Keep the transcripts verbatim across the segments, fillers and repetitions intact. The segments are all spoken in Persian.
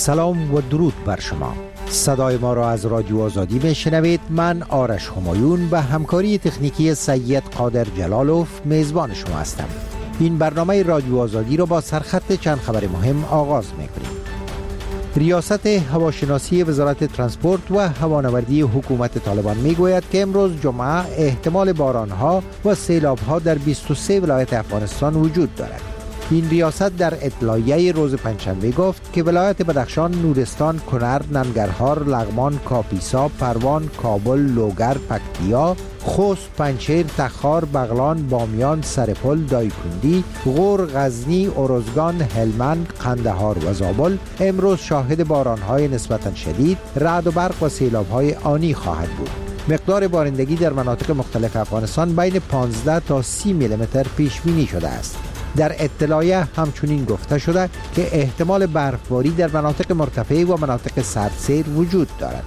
سلام و درود بر شما. صدای ما را از رادیو آزادی میشنوید. من آرش همایون و همکاری تکنیکی سید قادر جلالوف میزبان شما هستم. این برنامه رادیو آزادی را با سرخط چند خبر مهم آغاز میکنیم. ریاست هواشناسی وزارت ترانسپورت و هوانوردی حکومت طالبان میگوید که امروز جمعه احتمال بارانها و سیلابها در بیست و سه ولایت افغانستان وجود دارد. این ریاست در اطلاعیه روز پنجشنبه گفت که ولایت بدخشان، نورستان، کنر، ننگرهار، لغمان، کاپیسا، پروان، کابل، لوگر، پکتیا، خوست، پنجشیر، تخار، بغلان، بامیان، سرپل، دایکندی، غور، غزنی، ارزگان، هلمند، قندهار و زابل امروز شاهد بارانهای نسبتاً شدید، رعد و برق و سیلابهای آنی خواهد بود. مقدار بارندگی در مناطق مختلف افغانستان بین پانزده تا سی میلیمتر پیش بینی شده است. در اطلاعیه همچنین گفته شده که احتمال برفباری در مناطق مرتفع و مناطق سردسیر وجود دارد.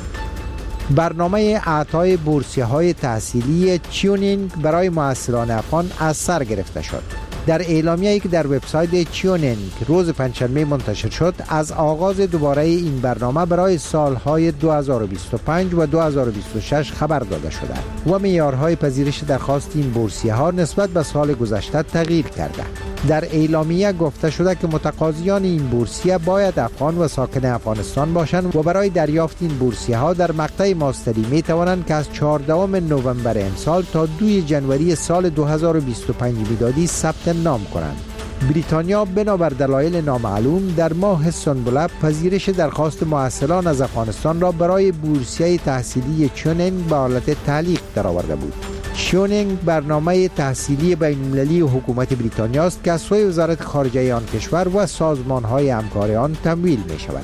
برنامه اعطای بورسیه‌های تحصیلی چیونینگ برای محصلان افغان از سر گرفته شد. در اعلامیه‌ای که در وبسایت چیونینگ روز پنجشنبه منتشر شد، از آغاز دوباره این برنامه برای سالهای دو هزار و بیست و پنج و دو هزار و بیست و شش خبر داده شده و معیارهای پذیرش درخواست این بورسیه‌ها نسبت به سال گذشته تغییر کرده. در اعلامیه گفته شده که متقاضیان این بورسیه باید افغان و ساکن افغانستان باشند و برای دریافت این بورسیه‌ها در مقطع ماستری می توانند که از چهاردهم نوامبر امسال تا دوم ژانویه سال دو هزار و بیست و پنج میلادی ثبت نام کنند. بریتانیا بنابر دلایل نامعلوم در ماه سنبله پذیرش درخواست محصلان از افغانستان را برای بورسیه تحصیلی چیونینگ به حالت تعلیق درآورده بود. چیونینگ برنامه تحصیلی بین‌المللی حکومت بریتانیا است که از سوی وزارت خارجه آن کشور و سازمان‌های همکار آن تمویل می‌شود.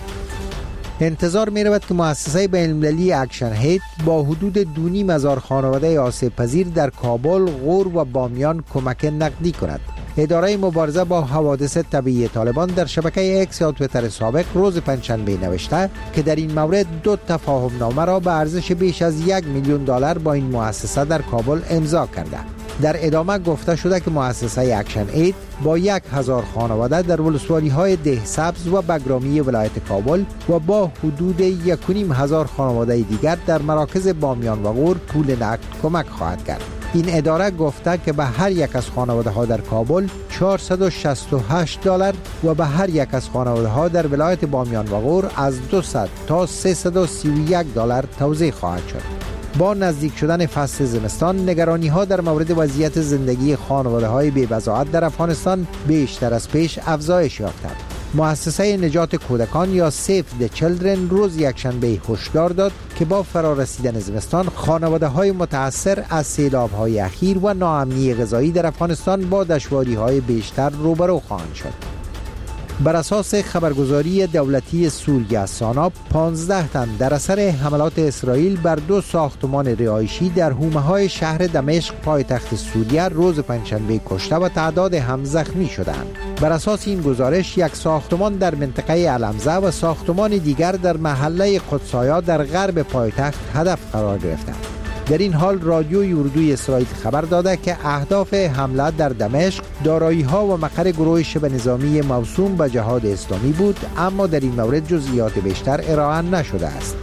انتظار می‌رود که مؤسسه بین‌المللی اکشن هید با حدود دو نیم هزار خانواده آسیب پذیر در کابل، غور و بامیان کمک نقدی کند. اداره مبارزه با حوادث طبیعی طالبان در شبکه اکس یا تویتر سابق روز پنجشنبه نوشته که در این مورد دو تفاهم نامه را به ارزش بیش از یک میلیون دلار با این مؤسسه در کابل امضا کرده. در ادامه گفته شده که مؤسسه اکشن اید با یک هزار خانواده در ولسوالی‌های ده سبز و بگرامی ولایت کابل و با حدود یک و نیم هزار خانواده دیگر در مراکز بامیان و غور پول نقد کمک خواهد کرد. این اداره گفته که به هر یک از خانواده ها در کابل چهارصد و شصت و هشت دلار و به هر یک از خانواده ها در ولایت بامیان و غور از دویست تا سیصد و سی و یک دلار توزیع خواهد شد. با نزدیک شدن فصل زمستان، نگرانی ها در مورد وضعیت زندگی خانواده های بی بضاعت در افغانستان بیشتر از پیش افزایش یافته. مؤسسه نجات کودکان یا سیف د چیلدرن روز یکشنبه هشدار داد که با فرارسیدن زمستان خانواده های متاثر از سیلاب های اخیر و ناامنی غذایی در افغانستان با دشواری های بیشتر روبرو خواهند شد. بر اساس خبرگزاری دولتی سوریه سانا، پانزده تن در اثر حملات اسرائیل بر دو ساختمان رهایشی در حومه‌های شهر دمشق پایتخت سوریه روز پنجشنبه کشته و تعداد هم زخمی شدند. بر اساس این گزارش، یک ساختمان در منطقه علمزه و ساختمان دیگر در محله قدسایا در غرب پایتخت هدف قرار گرفتند. در این حال رادیوی اردوی اسرائیل خبر داده که اهداف حمله در دمشق دارایی‌ها و مقر گروه شبه نظامی موسوم به جهاد اسلامی بود، اما در این مورد جزئیات بیشتر ارائه نشده است.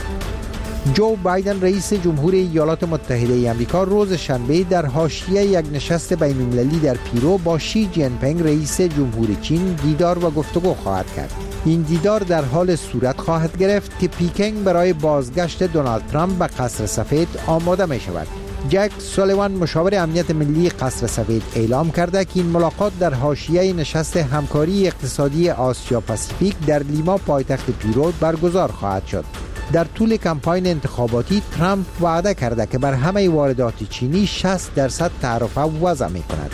جو بایدن رئیس جمهور ایالات متحده آمریکا روز شنبه در حاشیه یک نشست بین‌المللی در پیرو با شی جین پینگ رئیس جمهور چین دیدار و گفتگو خواهد کرد. این دیدار در حال صورت خواهد گرفت که پیکنگ برای بازگشت دونالد ترامپ به قصر سفید آماده می شود. جک سولیوان مشاور امنیت ملی قصر سفید اعلام کرده که این ملاقات در حاشیه نشست همکاری اقتصادی آسیا پاسیفیک در لیما پایتخت پیرو برگزار خواهد شد. در طول کمپاین انتخاباتی ترامپ وعده کرده که بر همه واردات چینی شصت درصد تعرفه وضع می کند.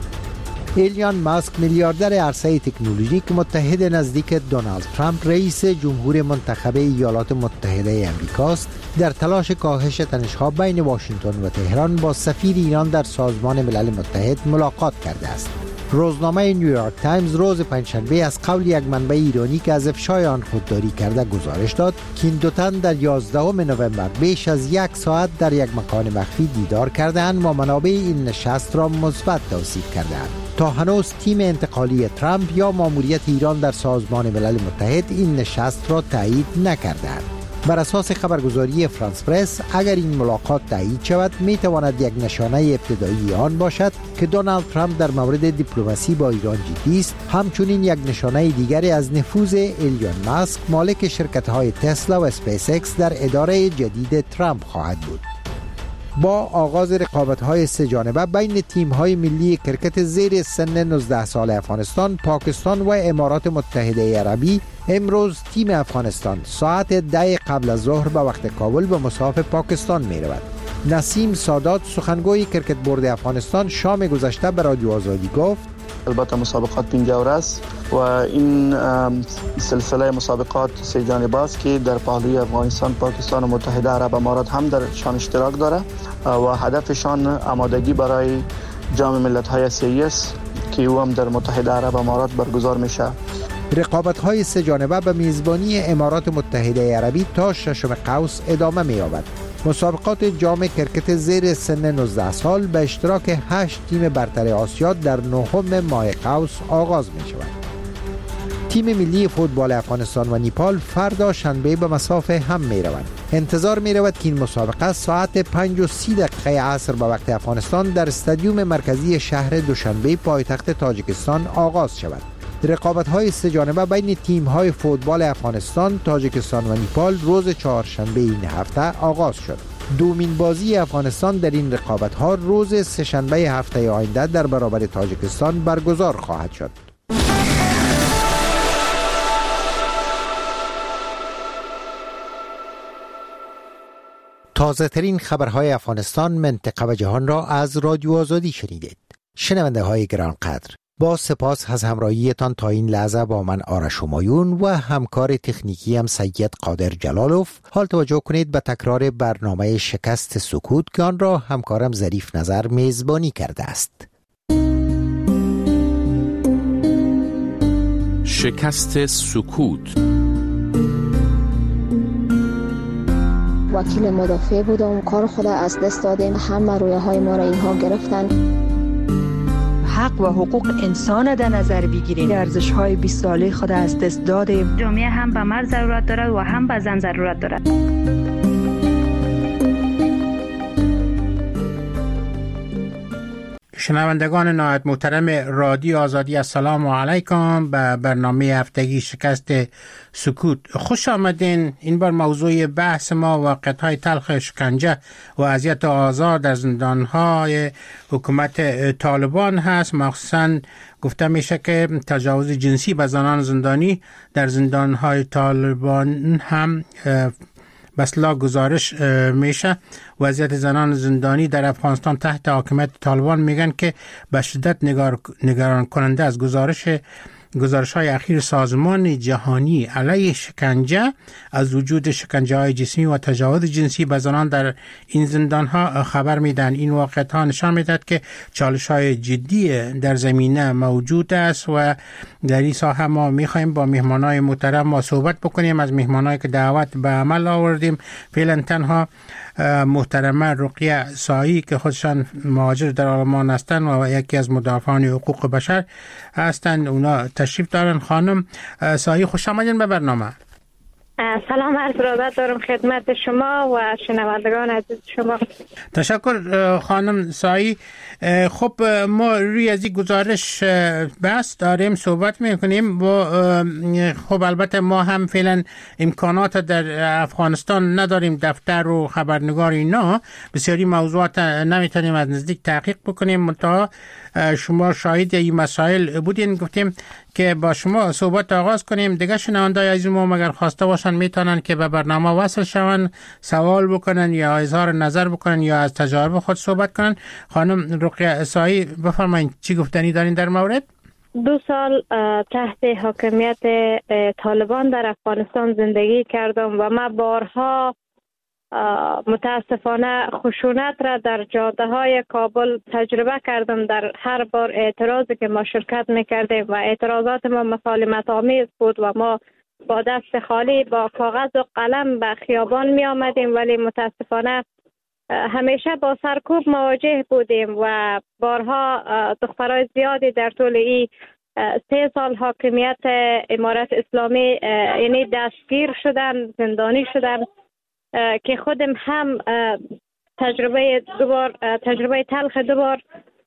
ایلان ماسک میلیاردر عرصه تکنولوژی که متحد نزدیک دونالد ترامپ رئیس جمهور منتخب ایالات متحده آمریکاست، در تلاش کاهش تنش‌ها بین واشنگتن و تهران با سفیر ایران در سازمان ملل متحد ملاقات کرده است. روزنامه نیویورک تایمز روز پنجشنبه از قول یک منبع ایرانی که از افشای آن خودداری کرده گزارش داد که این دو تن در یازدهم نوامبر بیش از یک ساعت در یک مکان مخفی دیدار کردند و منابع این نشست را مثبت توصیف کردند. تا هنوز تیم انتقالی ترامپ یا ماموریت ایران در سازمان ملل متحد این نشست را تایید نکردند. بر اساس خبرگزاری فرانس پرس، اگر این ملاقات تایید شود می تواند یک نشانه ابتدایی آن باشد که دونالد ترامپ در مورد دیپلماسی با ایران جدی است. همچنین یک نشانه دیگری از نفوذ ایلون ماسک مالک شرکت‌های تسلا و اسپیس ایکس در اداره جدید ترامپ خواهد بود. با آغاز رقابت‌های سه جانبه بین تیم‌های ملی کرکت زیر سن نوزده سال افغانستان، پاکستان و امارات متحده عربی، امروز تیم افغانستان ساعت ده قبل از ظهر به وقت کابل به مساف پاکستان می‌رود. نسیم سادات سخنگوی کرکت بورد افغانستان شام گذشته به رادیو آزادی گفت: البته مسابقات پنجاه است و این سلسله مسابقات سه جانبه است که در پهلوی افغانستان، پاکستان و متحده عرب امارات هم در شان اشتراک داره و هدفشان آمادگی برای جام ملت‌های آسیایی است که او هم در متحده عرب امارات برگزار میشه. رقابت‌های سه جانبه به میزبانی امارات متحده عربی تا ششم قوس ادامه می‌یابد. مسابقات جام کرکت زیر سن نوزده سال به اشتراک هشت تیم برتر آسیا در نهم ماه قوس آغاز می شود. تیم ملی فوتبال افغانستان و نیپال فردا شنبه به مساف هم می روند. انتظار می رود که این مسابقه ساعت پنج و سی دقیقه عصر به وقت افغانستان در استادیوم مرکزی شهر دوشنبه پایتخت تاجیکستان آغاز شود. رقابت‌های سه جانبه بین تیم‌های فوتبال افغانستان، تاجیکستان و نیپال روز چهارشنبه این هفته آغاز شد. دومین بازی افغانستان در این رقابت‌ها روز سه‌شنبه هفته آینده در برابر تاجیکستان برگزار خواهد شد. تازه ترین خبرهای افغانستان، منطقه و جهان را از رادیو آزادی شنیدید. شنونده های گرانقدر، با سپاس از همراهیتان تا این لحظه با من آرش همایون و همکار تکنیکی هم سید قادر جلالوف. حال توجه کنید به تکرار برنامه شکست سکوت که آن را همکارم ظریف نظر میزبانی کرده است. شکست سکوت. وکیل مدافع بودم، کار خود از دست دادیم، همه رویه های ما را اینها گرفتن. حق و حقوق انسان در نظر بگیریم، ارزش های بیست ساله خود از دست دادیم. جامعه هم به مرد ضرورت دارد و هم به زن ضرورت دارد. شنوندگان نهایت محترم رادیو آزادی، السلام علیکم به برنامه هفتگی شکست سکوت. خوش آمدین. این بار موضوع بحث ما واقعیت‌های تلخ شکنجه و اذیت و آزار در زندان‌های حکومت طالبان هست. مخصوصاً گفته میشه که تجاوز جنسی به زنان زندانی در زندان‌های طالبان هم بسلا گزارش میشه. وضعیت زنان زندانی در افغانستان تحت حاکمیت طالبان میگن که به شدت نگران کننده از گزارش گزارش های اخیر سازمان جهانی علیه شکنجه از وجود شکنجه های جسمی و تجاوز جنسی به زنان در این زندان ها خبر میدن. این واقعیت ها نشان میدهد که چالش های جدی در زمینه موجود است و در این ساحه ما میخوایم با مهمان های محترم ما صحبت بکنیم. از مهمان هایی که دعوت به عمل آوردیم فعلا تنها محترمه رقیه سایی که خودشان مهاجر در آلمان هستند و یکی از مدافعان حقوق بشر هستند، اونا تشریف دارن. خانم سایی خوش آمدین به برنامه. سلام، عرض ارادت دارم خدمت شما و شنوندگان عزیز شما. تشکر خانم سایی. خب ما روی از این گزارش بحث داریم، صحبت میکنیم و خب البته ما هم فعلا امکانات در افغانستان نداریم، دفتر و خبرنگار اینا بسیاری موضوعات نمیتونیم از نزدیک تحقیق بکنیم. منتها شما شاهد این مسائل بودین، گفتیم که با شما صحبت آغاز کنیم. دیگه شنوندای عزیز ما مگر خواسته باشن میتونن که به برنامه وصل شون، سوال بکنن یا اظهار نظر بکنن یا از تجارب خود صحبت کنن. خانم رقیه سایی بفرمایید چی گفتنی دارین در مورد؟ دو سال تحت حاکمیت طالبان در افغانستان زندگی کردم و ما بارها متاسفانه خشونت را در جاده های کابل تجربه کردم. در هر بار اعتراضی که ما شرکت میکردیم و اعتراضات ما مسالمت آمیز بود و ما با دست خالی با کاغذ و قلم به خیابان می آمدیم، ولی متاسفانه همیشه با سرکوب مواجه بودیم و بارها دخترای زیادی در طول این سه سال حاکمیت امارت اسلامی یعنی دستگیر شدن، زندانی شدن که خودم هم تجربه دوبار تجربه تلخ دوبار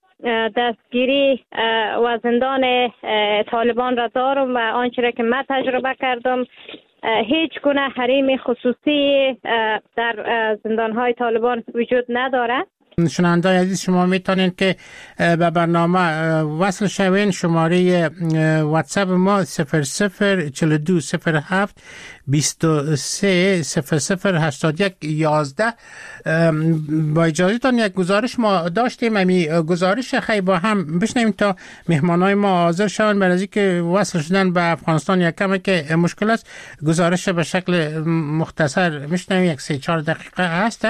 دستگیری و زندان طالبان را دارم و آنچه را که من تجربه کردم هیچ گونه حریم خصوصی در زندان‌های طالبان وجود ندارد. شنوندگان عزیز، شما میتونید که به برنامه وصل شوین. شماره واتساپ ما صفر صفر چهل و دو صفر هفت بیست و سه صفر صفر هشتاد و یک یازده. با اجازهتان یک گزارش ما داشتیم، امی گزارش خیلی با هم بشنویم تا مهمانای ما حاضر شوند. برای اینکه وصل شدن به افغانستان یک کمی که مشکل است، گزارش به شکل مختصر میشنویم، یک سه چهار دقیقه هست.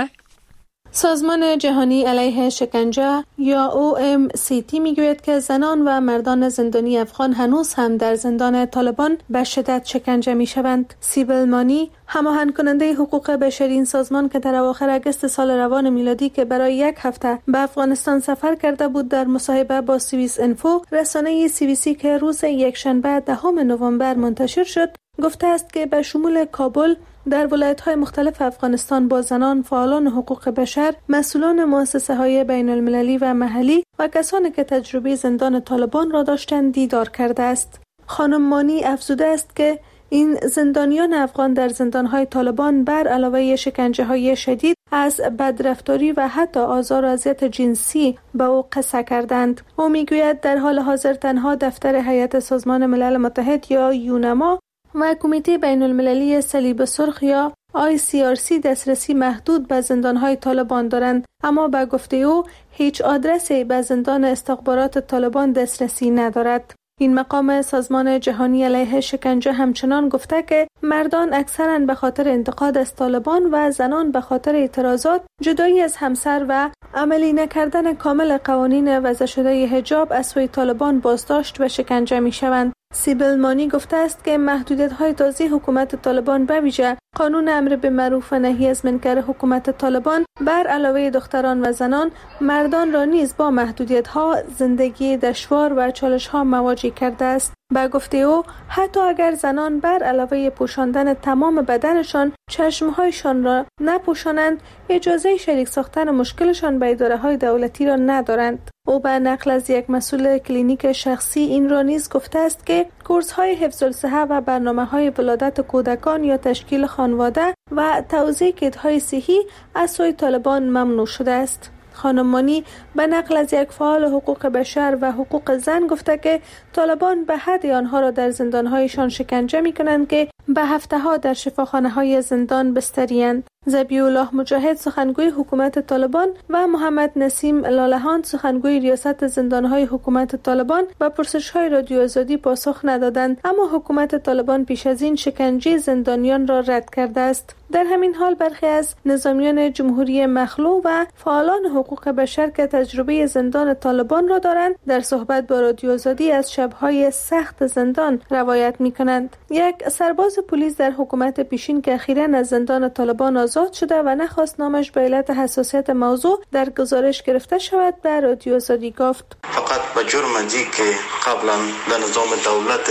سازمان جهانی علیه شکنجه یا او ام سی تی میگوید که زنان و مردان زندانی افغان هنوز هم در زندان طالبان به شدت شکنجه میشوند. سیبل مانی، هماهنگ کننده حقوق بشری این سازمان که در اواخر اگست سال روان میلادی که برای یک هفته به افغانستان سفر کرده بود، در مصاحبه با سوئیس انفو، رسانه سوئیسی که روز یکشنبه دهم نوامبر منتشر شد، گفته است که به شمول کابل در ولایت‌های مختلف افغانستان با زنان، فعالان حقوق بشر، مسئولان مؤسسه‌های بین المللی و محلی و کسانی که تجربه زندان طالبان را داشتند دیدار کرده است. خانم مانی افزوده است که این زندانیان افغان در زندان‌های طالبان بر علاوه شکنجه‌های شدید از بدرفتاری و حتی آزار و اذیت جنسی به او قصه کردند. او میگوید در حال حاضر تنها دفتر هیئت سازمان ملل متحد یا یونما و کمیته بین المللی صلیب سرخ یا آی سی آر سی دسترسی محدود به زندان‌های طالبان دارند، اما به گفته او هیچ آدرسی به زندان استخبارات طالبان دسترسی ندارد. این مقام سازمان جهانی علیه شکنجه همچنان گفته که مردان اکثراً به خاطر انتقاد از طالبان و زنان به خاطر اعتراضات، جدایی از همسر و عملی نکردن کامل قوانین وضع شده حجاب از سوی طالبان بازداشت و شکنجه می شوند. سیبل مانی گفته است که محدودیت‌های تازه حکومت طالبان به ویژه قانون امر به معروف و نهی از منکر حکومت طالبان بر علاوه دختران و زنان، مردان را نیز با محدودیت‌ها، زندگی دشوار و چالش‌ها مواجه کرده است. به گفته او حتی اگر زنان بر علاوه پوشاندن تمام بدنشان چشمهایشان را نپوشانند، اجازه شریک ساختن مشکلشان به اداره‌های دولتی را ندارند. او به نقل از یک مسئول کلینیک شخصی این را نیز گفته است که کورس‌های حفظ الصحه و برنامه‌های ولادت کودکان یا تشکیل خانواده و توزیع کیت‌های صحی از سوی طالبان ممنوع شده است. خانم مانی به نقل از یک فعال حقوق بشر و حقوق زن گفته که طالبان به حد آنها را در زندان‌هایشان شکنجه می‌کنند که به هفته‌ها در شفاخانه‌های زندان بستری‌اند. ذبیح الله مجاهد، سخنگوی حکومت طالبان، و محمد نسیم لالهان، سخنگوی ریاست زندان‌های حکومت طالبان، به پرسش‌های رادیو آزادی پاسخ ندادند، اما حکومت طالبان پیش از این شکنجه زندانیان را رد کرده است. در همین حال برخی از نظامیان جمهوری مخلوع و فعالان حقوق بشر که تجربه زندان طالبان را دارند، در صحبت با رادیو آزادی از شب‌های سخت زندان روایت می‌کنند. یک سرباز پلیس در حکومت پیشین که اخیراً از زندان طالبان آزاد شده و نخواست نامش به علت حساسیت موضوع در گزارش گرفته شود، به رادیو آزادی گفت: فقط به جرم ازی که قبلا در نظام دولت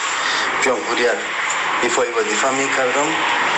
جمهوریت دفاعی وظیفه می‌کردم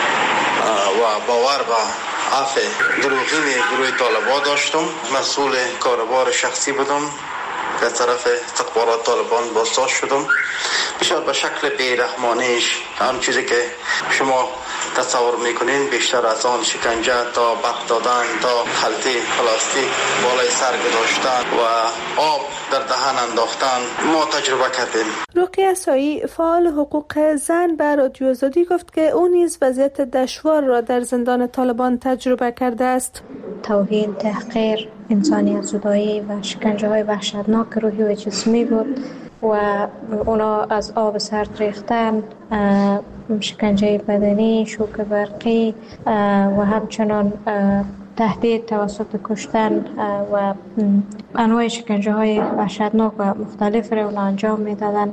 و باور به عفو دروغین گروه طالبان داشتم، مسئول کاروبار شخصی بودم، در طرف استخبارات طالبان بازداشت شدم. بسیار به شکل بیرحمانه‌اش هم چیزی که شما تصور میکنین، بیشتر از آن شکنجه تا برق دادن، تا خلطه پلاستیک بالای سر گذاشتن و آب در دهن انداختن ما تجربه کردیم. رقیه سایی، فعال حقوق زن، به رادیو آزادی گفت که او نیز وضعیت دشوار را در زندان طالبان تجربه کرده است. توهین، تحقیر، انسانیت زدایی و شکنجه های وحشتناک روحی و جسمی بود و اونا از آب سرد ریختن، شکنجه بدنی، شوک برقی و همچنان تهدید توسط کشتن و انواع شکنجه های وحشتناک و مختلف را اونا انجام میدادن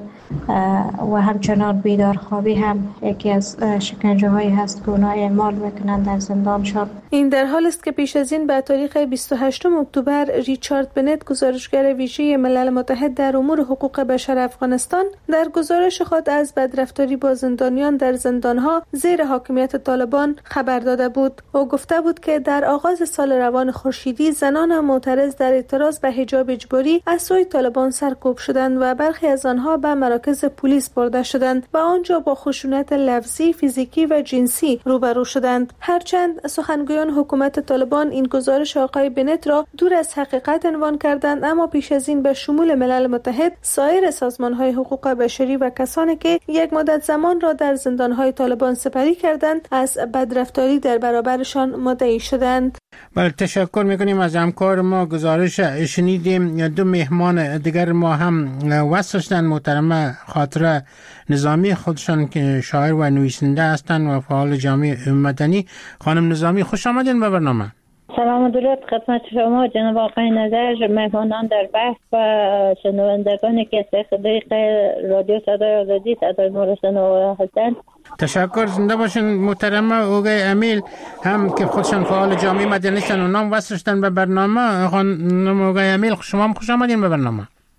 و همچنان بیدارخوابی هم یکی از شکنجه هایی هست که اونا اعمال میکنن در زندانشان. این در حال است که پیش از این به تاریخ بیست و هشتم اکتبر ریچارد بنت گزارشگر ویژه ملل متحد در امور حقوق بشر افغانستان در گزارش خود از بدرفتاری با زندانیان در زندانها زیر حاکمیت طالبان خبر داده بود. او گفته بود که در آغاز سال روان خورشیدی زنان معترض در اعتراض به حجاب اجباری از سوی طالبان سرکوب شدند و برخی از آنها به مراکز پلیس برده شدند و آنجا با خشونت لفظی، فیزیکی و جنسی روبرو شدند. هرچند سخنگویان حکومت طالبان این گزارش آقای بنت را دور از حقیقت عنوان کردند، اما پیش از این به شمول ملل متحد، سایر سازمان‌های حقوق بشری و کسانی که یک مدت زمان را در زندان‌های طالبان سپری کردند از بدرفتاری در برابرشان مدعی شدند. بله، تشکر میکنیم از همکار ما. گزارش شنیدیم. دو مهمان دیگر ما هم وصل شدند. محترمه خاطره نظامی، خودشان که شاعر و نویسنده هستند و فعال جامعه مدنی. خانم نظامی، خوش آمدین به برنامه. سلام و درود خدمت شما جناب آقای نظر، مهمانان در بحث و شنوندگانی که از طریق رادیو صدای آزادی صدای ما را شنوا هستند. تشکر. زنده باشین. محترمه اوگای امیل هم که خودشان فعال جامعه مدنی هستند و نام وصل شدن به برنامه. خانم اوگای امیل، شما هم خوش آمدین به برنامه.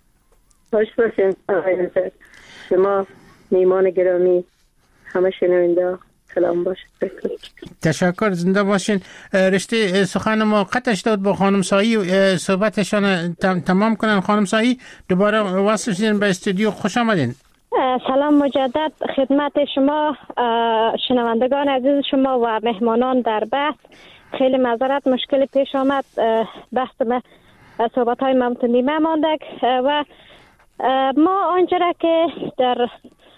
خوش باشین آقای نظر، شما میهمان گرامی، همه شنونده سلام باشید. تشکر. زنده باشین. رشته سخن ما قطع شد با خانم سایی، صحبتشان تمام کنن. خانم سایی دوباره وصل شدین به استودیو، خوش آمدین. سلام مجدد خدمت شما، شنوندگان عزیز شما و مهمانان در بحث. خیلی معذرت، مشکل پیش آمد، بحث صحبت های ممتنیمه ماندک و ما آنچه که در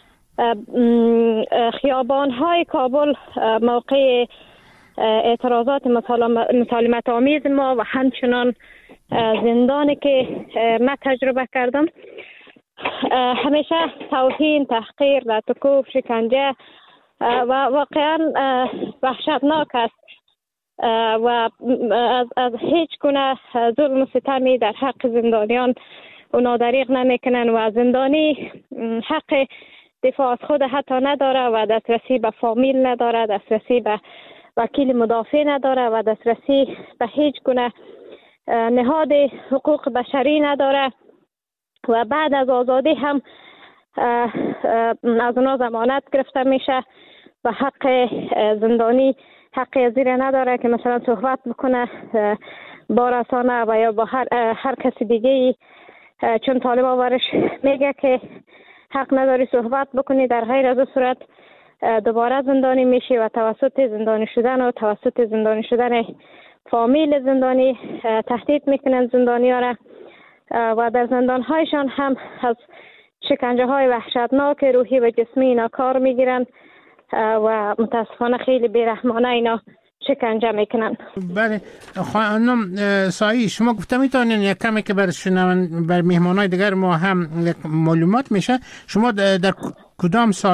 خیابان های کابل موقع اعتراضات مسالمت آمیز ما و همچنان زندانی که من تجربه کردم، همیشه توهین، تحقیر، لطکوب، شکنجه و واقعا وحشتناک است و از, از هیچ گونه ظلم و ستمی در حق زندانیان اونا دریغ نمیکنن و زندانی حق دفاع از خود حتی نداره و دسترسی به فامیل نداره، دسترسی به وکیل مدافع نداره و دسترسی به هیچ گونه نهاد حقوق بشری نداره و بعد از آزادی هم از اونا ضمانت گرفته میشه و حق زندانی حق زیر نداره که مثلا صحبت بکنه با رسانه و یا با هر, هر کسی دیگه، چون طالبان ورش میگه که حق نداری صحبت بکنی، در غیر از صورت دوباره زندانی میشی و توسط زندانی شدن و توسط زندانی شدن فامیل زندانی تهدید میکنن زندانی ها را و در زندان هایشان هم از شکنجه های وحشتناک روحی و جسمی اینا کار میگیرن و متاسفانه خیلی بیرحمانه اینا شکنجه میکنن. بله خانم سایی، شما گفته میتونین یک کمی که بر شنون بر مهمانای دیگر ما هم معلومات میشه، شما در کدام سال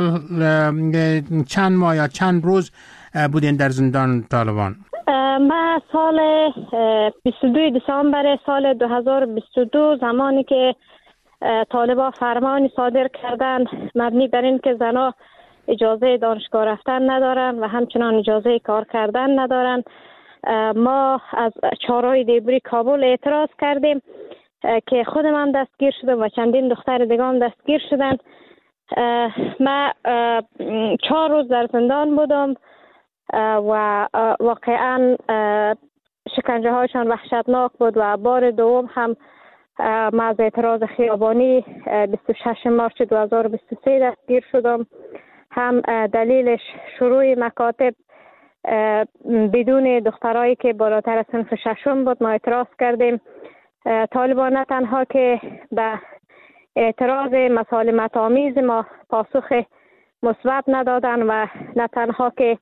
چند ماه یا چند روز بودین در زندان طالبان؟ ما سال بیست و دو دسامبر سال دو هزار و بیست و دو زمانی که طالبان فرمانی صادر کردن مبنی بر این که زنها اجازه دانشگاه رفتن ندارن و همچنان اجازه کار کردن ندارن، ما از چهارراه دیبری کابل اعتراض کردیم که خودم هم دستگیر شدم و چندین دختر دیگه هم دستگیر شدن. ما چهار روز در زندان بودم و واقعا شکنجه هایشان وحشتناک بود و بار دوم هم ما از اعتراض خیابانی بیست و شش مارس دو هزار و بیست و سه دستگیر شدم. هم دلیلش شروع مکاتب بدون دخترایی که بالاتر از صنف ششم بود ما اعتراض کردیم. طالبان نه تنها که به اعتراض مسالمت آمیز ما پاسخ مثبت ندادن و نه تنها که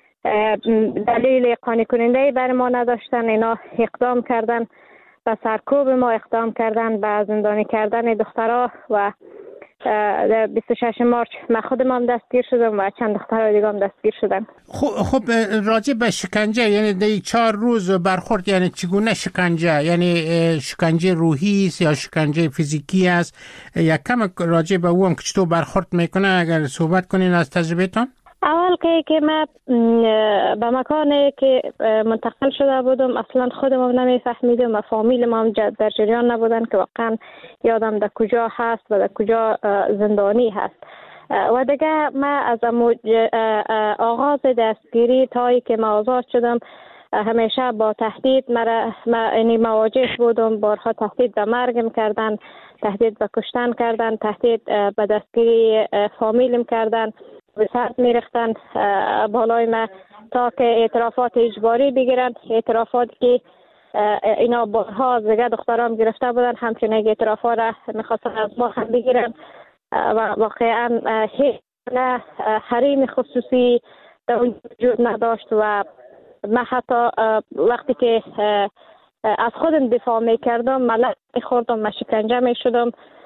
دلیل قانع کننده بر ما نداشتن، اینا اقدام کردن و سرکوب ما، اقدام کردن به زندانی کردن دخترها و در بیست و ششم مارچ من خودم هم دستگیر شدم و چند دخترای دیگه هم دستگیر شدن. خب خب راجع به شکنجه، یعنی در چهار روز برخورد، یعنی چگونه شکنجه؟ یعنی شکنجه روحی است یا شکنجه فیزیکی است؟ یا کم راجع به اون که چطور برخورد میکنه اگر صحبت کنین از تجربهتون؟ اول که که من به مکانی که منتقل شده بودم اصلا خودم نمیفهمیدم و فامیلم هم در جریان نبودن که واقعا یادم در کجا هست و در کجا زندانی هست. و دیگه من از آغاز دستگیری تایی که من آزاد شدم همیشه با تهدید مرا یعنی مواجه بودم. بارها تهدید به مرگم کردن، تهدید به کشتن کردن، تهدید به دستگیری فامیلم کردن، به سرد میرختن بالای ما تا که اعترافات اجباری بگیرن. اعترافاتی که اینا بارها دیگه دخترام گرفته بودن، همچنین اعترافات را میخواستن از ما هم بگیرن و واقعا هیچ حریم خصوصی در اون وجود نداشت و من حتی وقتی که از خودم دفاع میکردم ملک میخوردم، من شکنجه میشدم.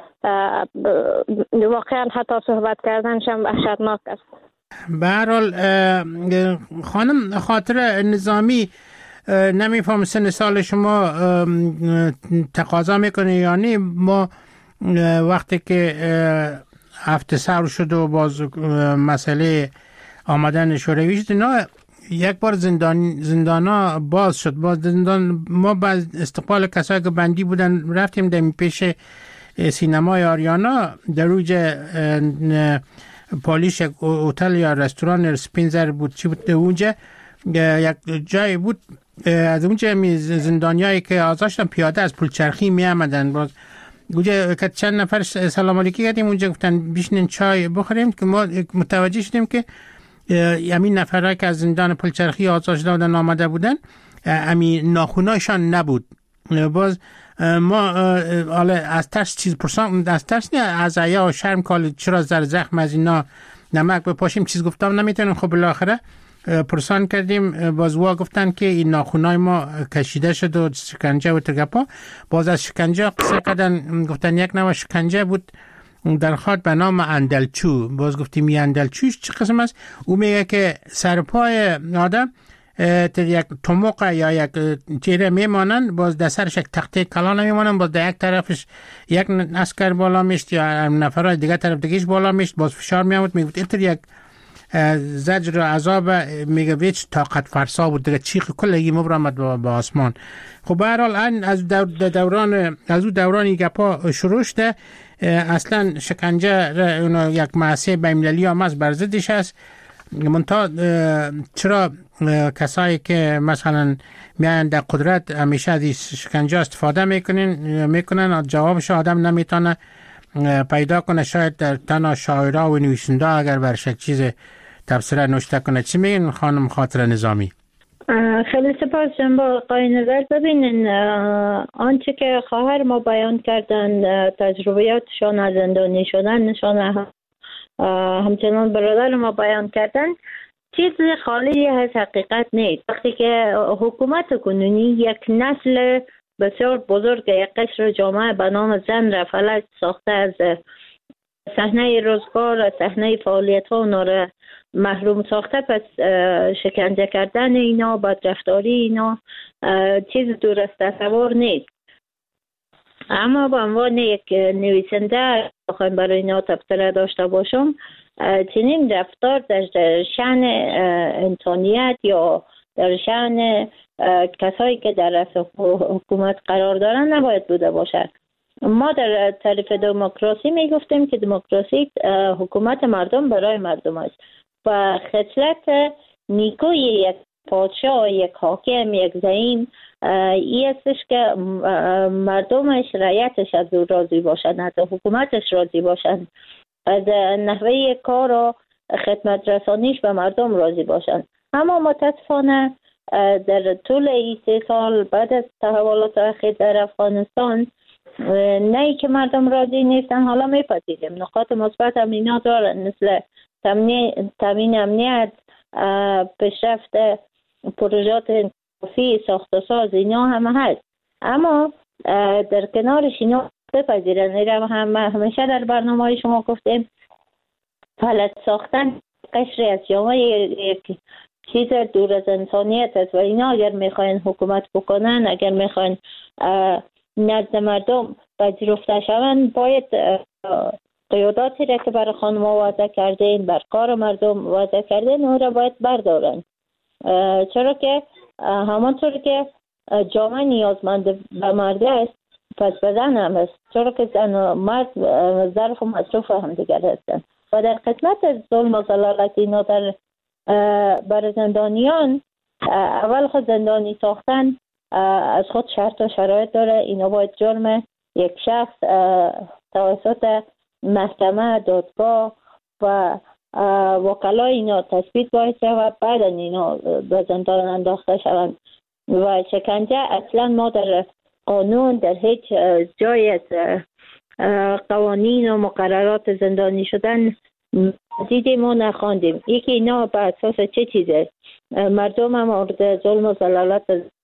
واقعا حتی صحبت کردنشم وحشتناک است. به هر حال خانم خاطر نظامی، نمیفهم سن سال شما تقاضا میکنه یا نه؟ ما وقتی که هفته سر شد و باز مسئله آمدن شوروی شد، نه یک بار زندان زندانا باز شد. باز زندان ما باز استقبال کسایی که بندی بودن رفتیم در پیش سینمای آریانا، در اوج پالیش یک هتل یا رستوران سپینزر بود چی بود، اونجا یک جای بود. از اونجا زندانیایی که آزاد شدن پیاده از پلچرخی می آمدن. باز اونجا که چند نفر سلام علیکی کردیم، اونجا گفتن بشینین چای بخوریم که ما متوجه شدیم که همین نفرایی که از زندان پلچرخی آزاد شده بودن آمده بودن همین ناخونایشان نبود. باز ما حالا از ترس چیز پرسان، از ترس نه، از عیا و شرم کال چرا زر زخم از اینا نمک بپاشیم چیز گفتم نمیتونیم. خب بالاخره پرسان کردیم، باز وا گفتن که این ناخونای ما کشیده شد و شکنجه و ترگپا. باز از شکنجه قصه کردن، گفتن یک نوع شکنجه بود در خاط به نام اندلچو. باز گفتیم این اندلچوش چه قسم است؟ او میگه که سرپای آدم در یک تومق یا یک تیره میمانن، باز در سرش یک تخته کلان میمانن، باز در یک طرفش یک اسکر بالا میشت یا نفرای دیگه طرف دیگهش بالا میشت، باز فشار میامد. میگه اینطور یک زجر عذاب، میگه ویچ طاقت فرسا بود، دیگه چیخ کلگی مبرمد با آسمان. خب به هر حال از دوران از اون دورانی گپا شروع شده. اصلا شکنجه یک معصیه بین‌المللی هم از بر ضدش است. منتها چرا کسایی که مثلا میان در قدرت همیشه از شکنجه استفاده میکنن میکنن جوابش آدم نمیتونه پیدا کنه. شاید در تنها شاعرها و نویسنده اگر برش یک چیز تفسیر نوشته کنه. چی میگین خانم خاطر نظامی؟ خیلی سپاس جناب آقای نظر. ببینین آنچه که خواهر ما بیان کردن، تجربیاتشان از زندانی شدن نشانه، همچنان برادر ما بیان کردن، چیز خالی از حقیقت نیست. وقتی که حکومت کنونی یک نسل بسیار بزرگ، یک قشر جامعه به نام زن را فلج ساخته، از صحنه روزگار، از صحنه فعالیت ها اونا را محروم ساخته، پس شکنجه کردن اینا، بدرفتاری اینا چیز دور از تصور نیست. اما به عنوان یک نویسنده بخوایم برای اینا تبصره داشته باشم، چنین رفتار در شأن انسانیت یا در شأن کسایی که در رأس حکومت قرار دارن نباید بوده باشد. ما در تعریف دموکراسی می گفتیم که دموکراسی حکومت مردم برای مردم است و خصلت نیکوی یک پادشاه، یک حاکم، یک زعیم ای استش که مردمش، رعیتش از او راضی باشند، از حکومتش راضی باشند، از نحوه کار و خدمت رسانیش به مردم راضی باشند. اما متاسفانه در طول این سه سال بعد از تحولات اخیر در افغانستان، نه ای که مردم راضی نیستن، حالا میپذیریم نقاط مثبت هم اینا دارن، مثل تامین امنیت، پیشرفت پروژات انکشافی، ساخت و ساز، اینا هم هست. اما در کنارش اینا بپذیرن. این را هم همیشه در برنامه شما گفتیم، فلج ساختن قشری از جامعه یک چیز دور از انسانیت است و اینا اگر میخواین حکومت بکنن، اگر میخواین نزد مردم پذیرفته شوند، باید قیاداتی را که برای خانم‌ها وضع کردین، بر کار مردم وضع کردین، اون را باید بردارن. چرا که همانطور که جامعه نیازمند به مرد است، پس بدن هم است. چرا که زن و مرد ظرف و مصروف هم دیگر هستند و در قسمت از ظلم و ضلالت اینا در بر زندانیان، اول خود زندانی ساختن از خود شرط و شرایط داره. اینا باید جرم یک شخص توسط محکمه، دادگاه و وکلای اینا تثبیت باید شود، بعد اینا به زندان انداخته شوند. و شکنجه اصلا ما در قانون در هیچ جای از قوانین و مقررات زندانی شدن دیدیم و نخواندیم. یکی اینا به اساس چه چیزه؟ مردم هم مورد ظلم و ضلالت،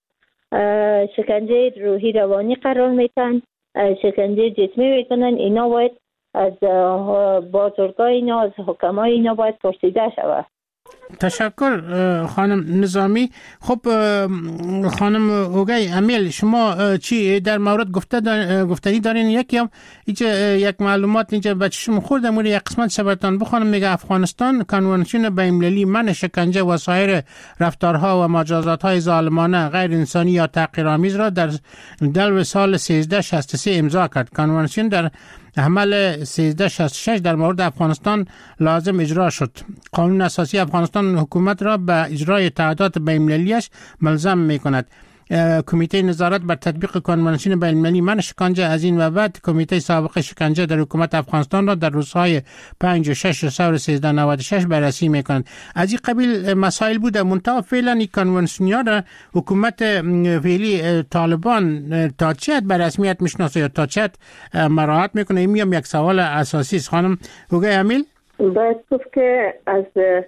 شکنجه روحی روانی قرار میتن، شکنجه جسمی میکنن. اینا باید از بازرگاه اینا، از حکمای اینا باید پرسیده شود. تشکر خانم نظامی. خب خانم اوگی امیل، شما چی در مورد گفته دار... گفتنی دارین؟ یکی هم اینجا یک معلومات اینجا بچشم خورد امور یک قسمت سبتان بخونم. میگه افغانستان کنوانسیون بین‌المللی من شکنجه و سایر رفتارها و مجازات‌های ظالمانه، غیر انسانی یا تحقیرآمیز را در دلو سال سیزده شصت و سه امضا کرد. کنوانسیون در عمل سیزده شصت و شش در مورد افغانستان لازم اجرا شد. قانون اساسی افغانستان حکومت را به اجرای تعهدات بین‌المللیش ملزم می‌کند. کمیته نظارت بر تطبیق کنوانسیون بین‌المللی من شکنجه از این و بعد کمیته سابق شکنجه در حکومت افغانستان را در روزهای پنج و شش سال سیزده نود و شش بررسی می‌کند. از این قبیل مسائل بوده، منتها فعلا این کنوانسیون را حکومت فعلی طالبان تا چه حد به رسمیت میشناسه یا تا چه حد مراعات میکنه؟ این هم یک سوال اساسی است. خانم اوگی امیل، باید گفت که از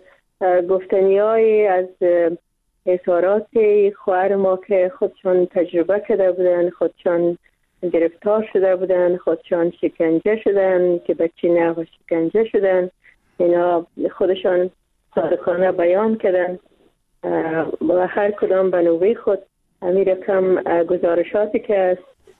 گفتنی‌های از اظهارات خواهر ما که خودشان تجربه کرده بودن، خودشان گرفتار شده بودن، خودشان شکنجه شدن، که به چه نحو شکنجه شدن، اینا خودشان صادقانه بیان کردن و هر کدام به نوبه خود همین رقم گزارشاتی که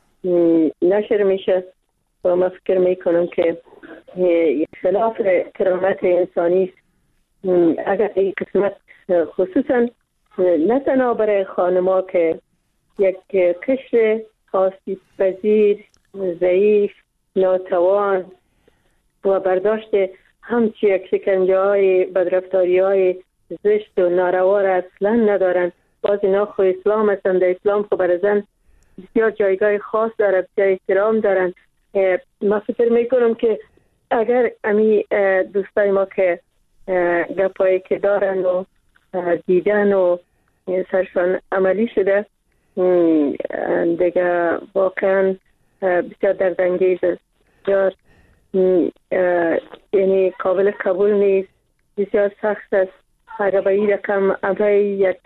نشر میشه و من فکر میکنم که خلاف کرامت انسانی است. اگر این قسمت خصوصا نه تنها برای خانما که یک قشر آسیب پذیر، ضعیف، ناتوان و برداشت همچی یک شکنجه های بدرفتاری های زشت و ناروا را اصلا ندارن. باز اینا خو اسلام هستن، در اسلام خو برای زن بسیار جایگاه خاص داره، بسیار احترام دارن. من فکر میکنم که اگر امی دوستای ما که گپایی که دارن و دیدن و سرشان عملی شده دیگه واقعا بسیار دردانگیز است، بسیار یعنی قابل قبول نیست، بسیار سخت است. اگر به این رقم امرای یک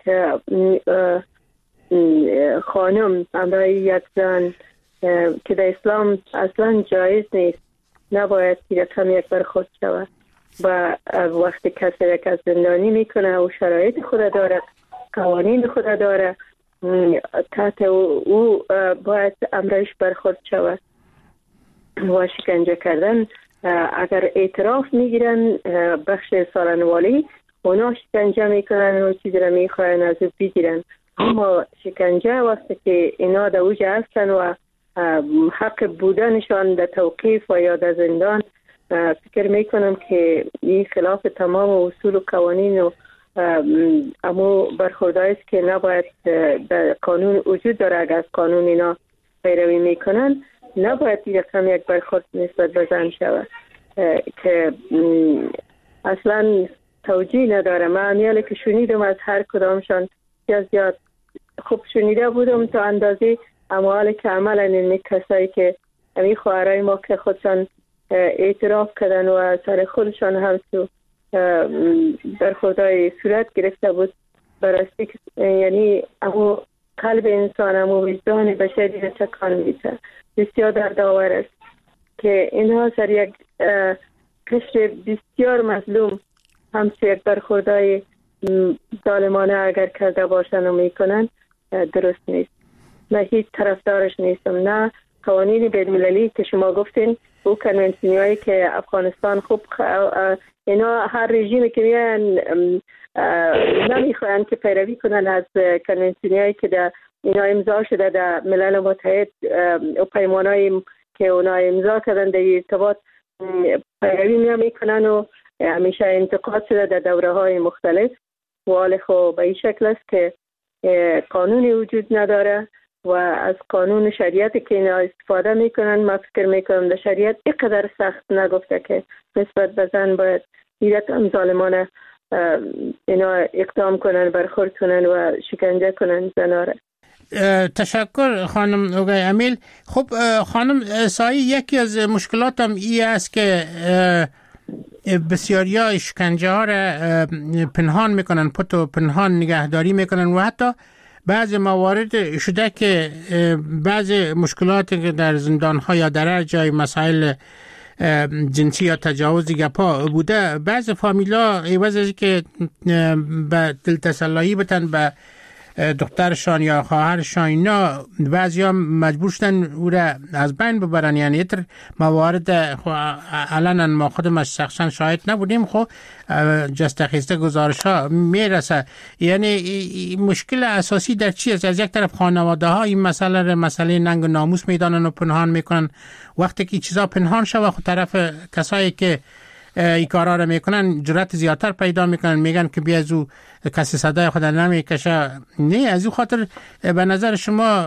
خانم، امرای یک زن که در اسلام اصلا جایز نیست، نباید این رقم یک برخورد شود. و وقتی کسی یک از زندانی میکنه و شرایط خود داره، قوانین خود داره، تحت او باید امرش برخورد شود. و شکنجه کردن اگر اعتراف میگیرن بخش سالنوالی، اونا شکنجه میکنن و چیزی را میخواین از او بگیرن. اما شکنجه وقتی که اینا در اوج هستن و حق بودنشان در توقیف و یا در زندان، فکر میکنم که این خلاف تمام اصول و قوانین و اما برخوردهایی است که نباید در قانون وجود داره. اگر از قانون اینا پیروی میکنن، نباید این رقم یک برخورد نسبت به زن شود که اصلا توجیه نداره. من امیالی که شنیدم از هر کدامشان زیاد زیاد خوب شنیده بودم تا اندازه، اما حالی که عملا این کسایی که همین خواهرای ما که خودشان اعتراف کردن و سر خودشان هم تو برخوردهای صورت گرفته بود، براستی یعنی امو قلب انسان، امو وجدان بشری را تکان میده بسیار دردآور است که اینها سر یک قشر بسیار مظلوم همچه یک برخوردهای ظالمانه اگر کرده باشن و میکنن درست نیست. من هیچ طرفدارش نیستم، نه قوانین بین‌المللی که شما گفتین او کنونسیونی هایی که افغانستان خوب اینا هر رژیمی که میان نمیخواهند که پیروی کنن از کنونسیونی هایی که در اینا امضا شده در ملل متحد و پیمانهایی که اونا امضا کردن در ارتباط پیروی نمیکنن و همیشه انتقاد شده در دوره های مختلف. و خب به این شکل است که قانونی وجود نداره و از قانون شریعتی که اینا استفاده میکنن ما فکر میکنم در شریعت اینقدر سخت نگفته که نسبت به زن باید ایرت هم ظالمانه اینا اقدام کنن، برخورد کنن و شکنجه کنن زناره. تشکر خانم اوگای امیل. خب خانم سایی، یکی از مشکلات هم ای است که بسیاری ها اشکنجه ها را پنهان میکنن، پت و پنهان نگهداری میکنن و حتی بعض موارد شده که بعض مشکلاتی که در زندان ها یا در هر جای مسائل جنسی یا تجاوز گپا بوده، بعض فامیلا عوض از که به دلتسلایی بتن به دخترشان یا خواهرشان اینا بعضیا مجبور شدن او را از بین ببرن. یعنی یه موارد علنا ما خودم شخصا شاهد نبودیم، خب جستخیسته گزارش ها میرسه. یعنی مشکل اساسی در چی است؟ از یک طرف خانواده ها این مسئله را مسئله ننگ و ناموس میدانن و پنهان میکنن. وقتی که چیزا پنهان شوه خود طرف کسایی که ای کارا رو میکنن جرأت زیادتر پیدا میکنن، میگن که بیا از او کسی صدای خود نمیکشه. نه، از او خاطر به نظر شما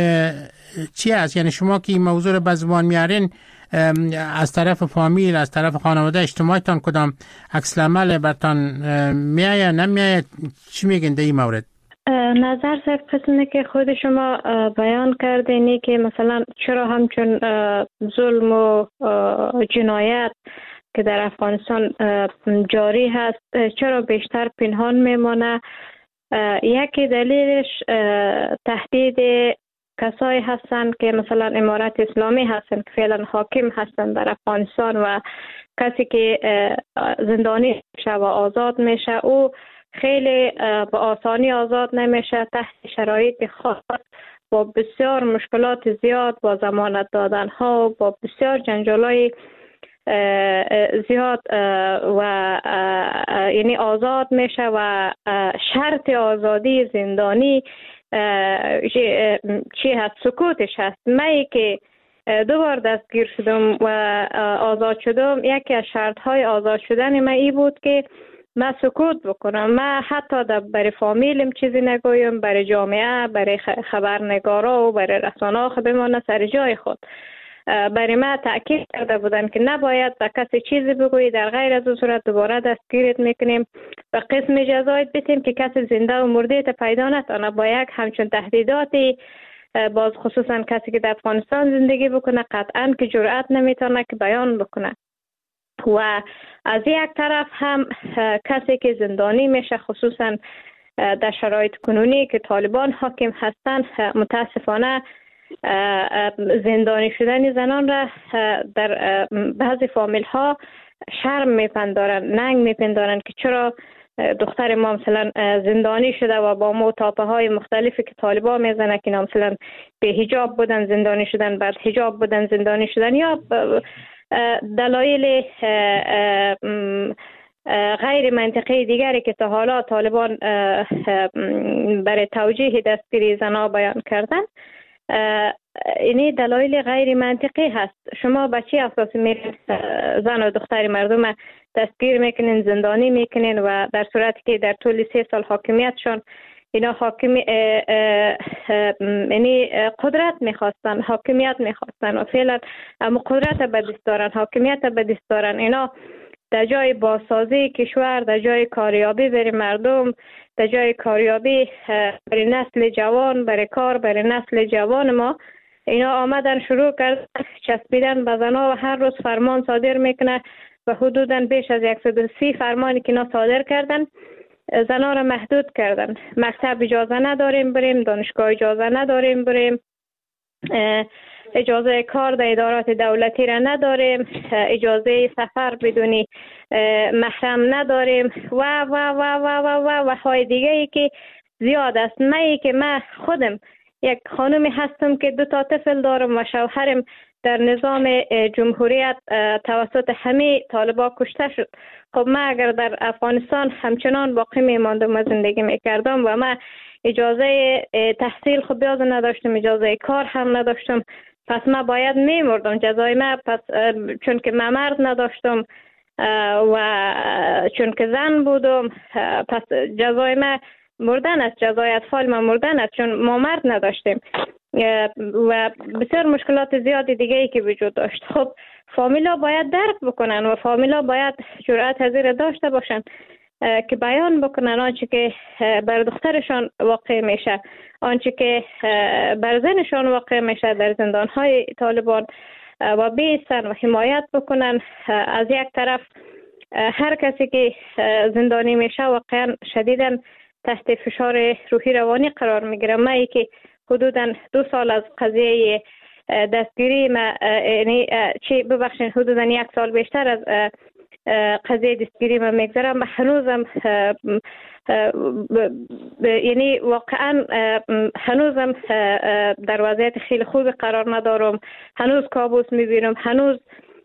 چی است؟ یعنی شما که این موضوع رو به زبان میارین، از طرف فامیل، از طرف خانواده اجتماعیتان کدام عکس العمل برتان میایه نمیایه؟ چی میگین در این مورد؟ نظر صرف قسمه که خود شما بیان کردینی که مثلا چرا همچون ظلم و جنایت که در افغانستان جاری هست چرا بیشتر پنهان میمانه؟ یکی دلیلش تهدید کسایی هستند که مثلا امارت اسلامی هستند که فعلا حاکم هستند در افغانستان و کسی که زندانی میشه و آزاد میشه او خیلی به آسانی آزاد نمیشه، تحت شرایط خاص با بسیار مشکلات زیاد، با ضمانت دادن ها، با بسیار جنجالای زیاد و یعنی آزاد میشه و شرط آزادی زندانی چی هست؟ سکوتش هست. من که دو بار دستگیر شدم و آزاد شدم، یکی از شرط های آزاد شدن من ای بود که من سکوت بکنم. من حتی برای فامیلم چیزی نگویم، برای جامعه، برای خبرنگارا و برای رسانه ها بمانه سر جای خود. برای ما تأکید کرده بودن که نباید به کسی چیزی بگویی، در غیر از اون صورت دوباره دستگیرت میکنیم و قسم جزایت بتیم که کسی زنده و مرده تا پیدا نتانه. با یک همچون تهدیداتی باز خصوصا کسی که در افغانستان زندگی بکنه قطعا که جرأت نمیتونه که بیان بکنه. و از یک طرف هم کسی که زندانی میشه خصوصا در شرایط کنونی که طالبان حاکم هستن، متاسفانه زندانی شدن زنان را در بعضی فامیل ها شرم میپندارن، ننگ میپندارن که چرا دختر ما مثلا زندانی شده و با مطابه های مختلفی که طالبان میزنه که مثلا به حجاب بودن زندانی شدن، بعد حجاب بودن زندانی شدن، یا دلایل غیر منطقی دیگری که تا حالا طالبان برای توجیه دستگیری زنها بیان کردن. اینی دلایل غیر منطقی هست. شما به چه اساس میرین زن و دختر مردم دستگیر میکنین، زندانی میکنین و در صورتی که در طول سه سال حاکمیتشان اینا حاکم یعنی قدرت میخواستن، حاکمیت میخواستن و فعلا اما قدرت به دست دارن، حاکمیت به دست دارن. اینا در جای بازسازی کشور، در جای کاریابی برای مردم، در جای کاریابی برای نسل جوان، برای کار برای نسل جوان ما، اینا آمدن شروع کرد چسبیدن به زنها و هر روز فرمان صادر میکنه و حدوداً بیش از صد و سی فرمانی که اینا صادر کردن زنها را محدود کردن. مکتب اجازه نداریم بریم، دانشگاه اجازه نداریم بریم، اجازه کار در ادارات دولتی را نداریم، اجازه سفر بدون محرم نداریم و و و و و و و های دیگه ای که زیاد است. من که من خودم یک خانمی هستم که دو تا طفل دارم و شوهرم در نظام جمهوریت توسط همه طالبان کشته شد. خب من اگر در افغانستان همچنان باقی میماندم و زندگی میکردم و من اجازه تحصیل خب بیاز نداشتم، اجازه کار هم نداشتم، پس من باید میمردم. جزای من پس چون که من مرد نداشتم و چون که زن بودم پس جزای من مردن است، جزای اطفال ما مردن است چون ما مرد نداشتیم و بسیار مشکلات زیادی دیگه ای که وجود داشت. خب فامیلا باید درک بکنن و فامیلا باید جرأت حضور داشته باشن که بیان بکنن آنچه که بر دخترشان واقع میشه، آنچه که بر زنشان واقع میشه در زندانهای طالبان و بیستن و حمایت بکنن. از یک طرف هر کسی که زندانی میشه واقعا شدیداً تحت فشار روحی روانی قرار میگیره. من که حدوداً دو سال از قضیه دستگیری ما یعنی چی ببخشین حدوداً یک سال بیشتر از قضیه دستگیری ما میگذرم و هنوزم یعنی واقعا هنوزم در وضعیت خیلی خوب قرار ندارم، هنوز کابوس میبینم، هنوز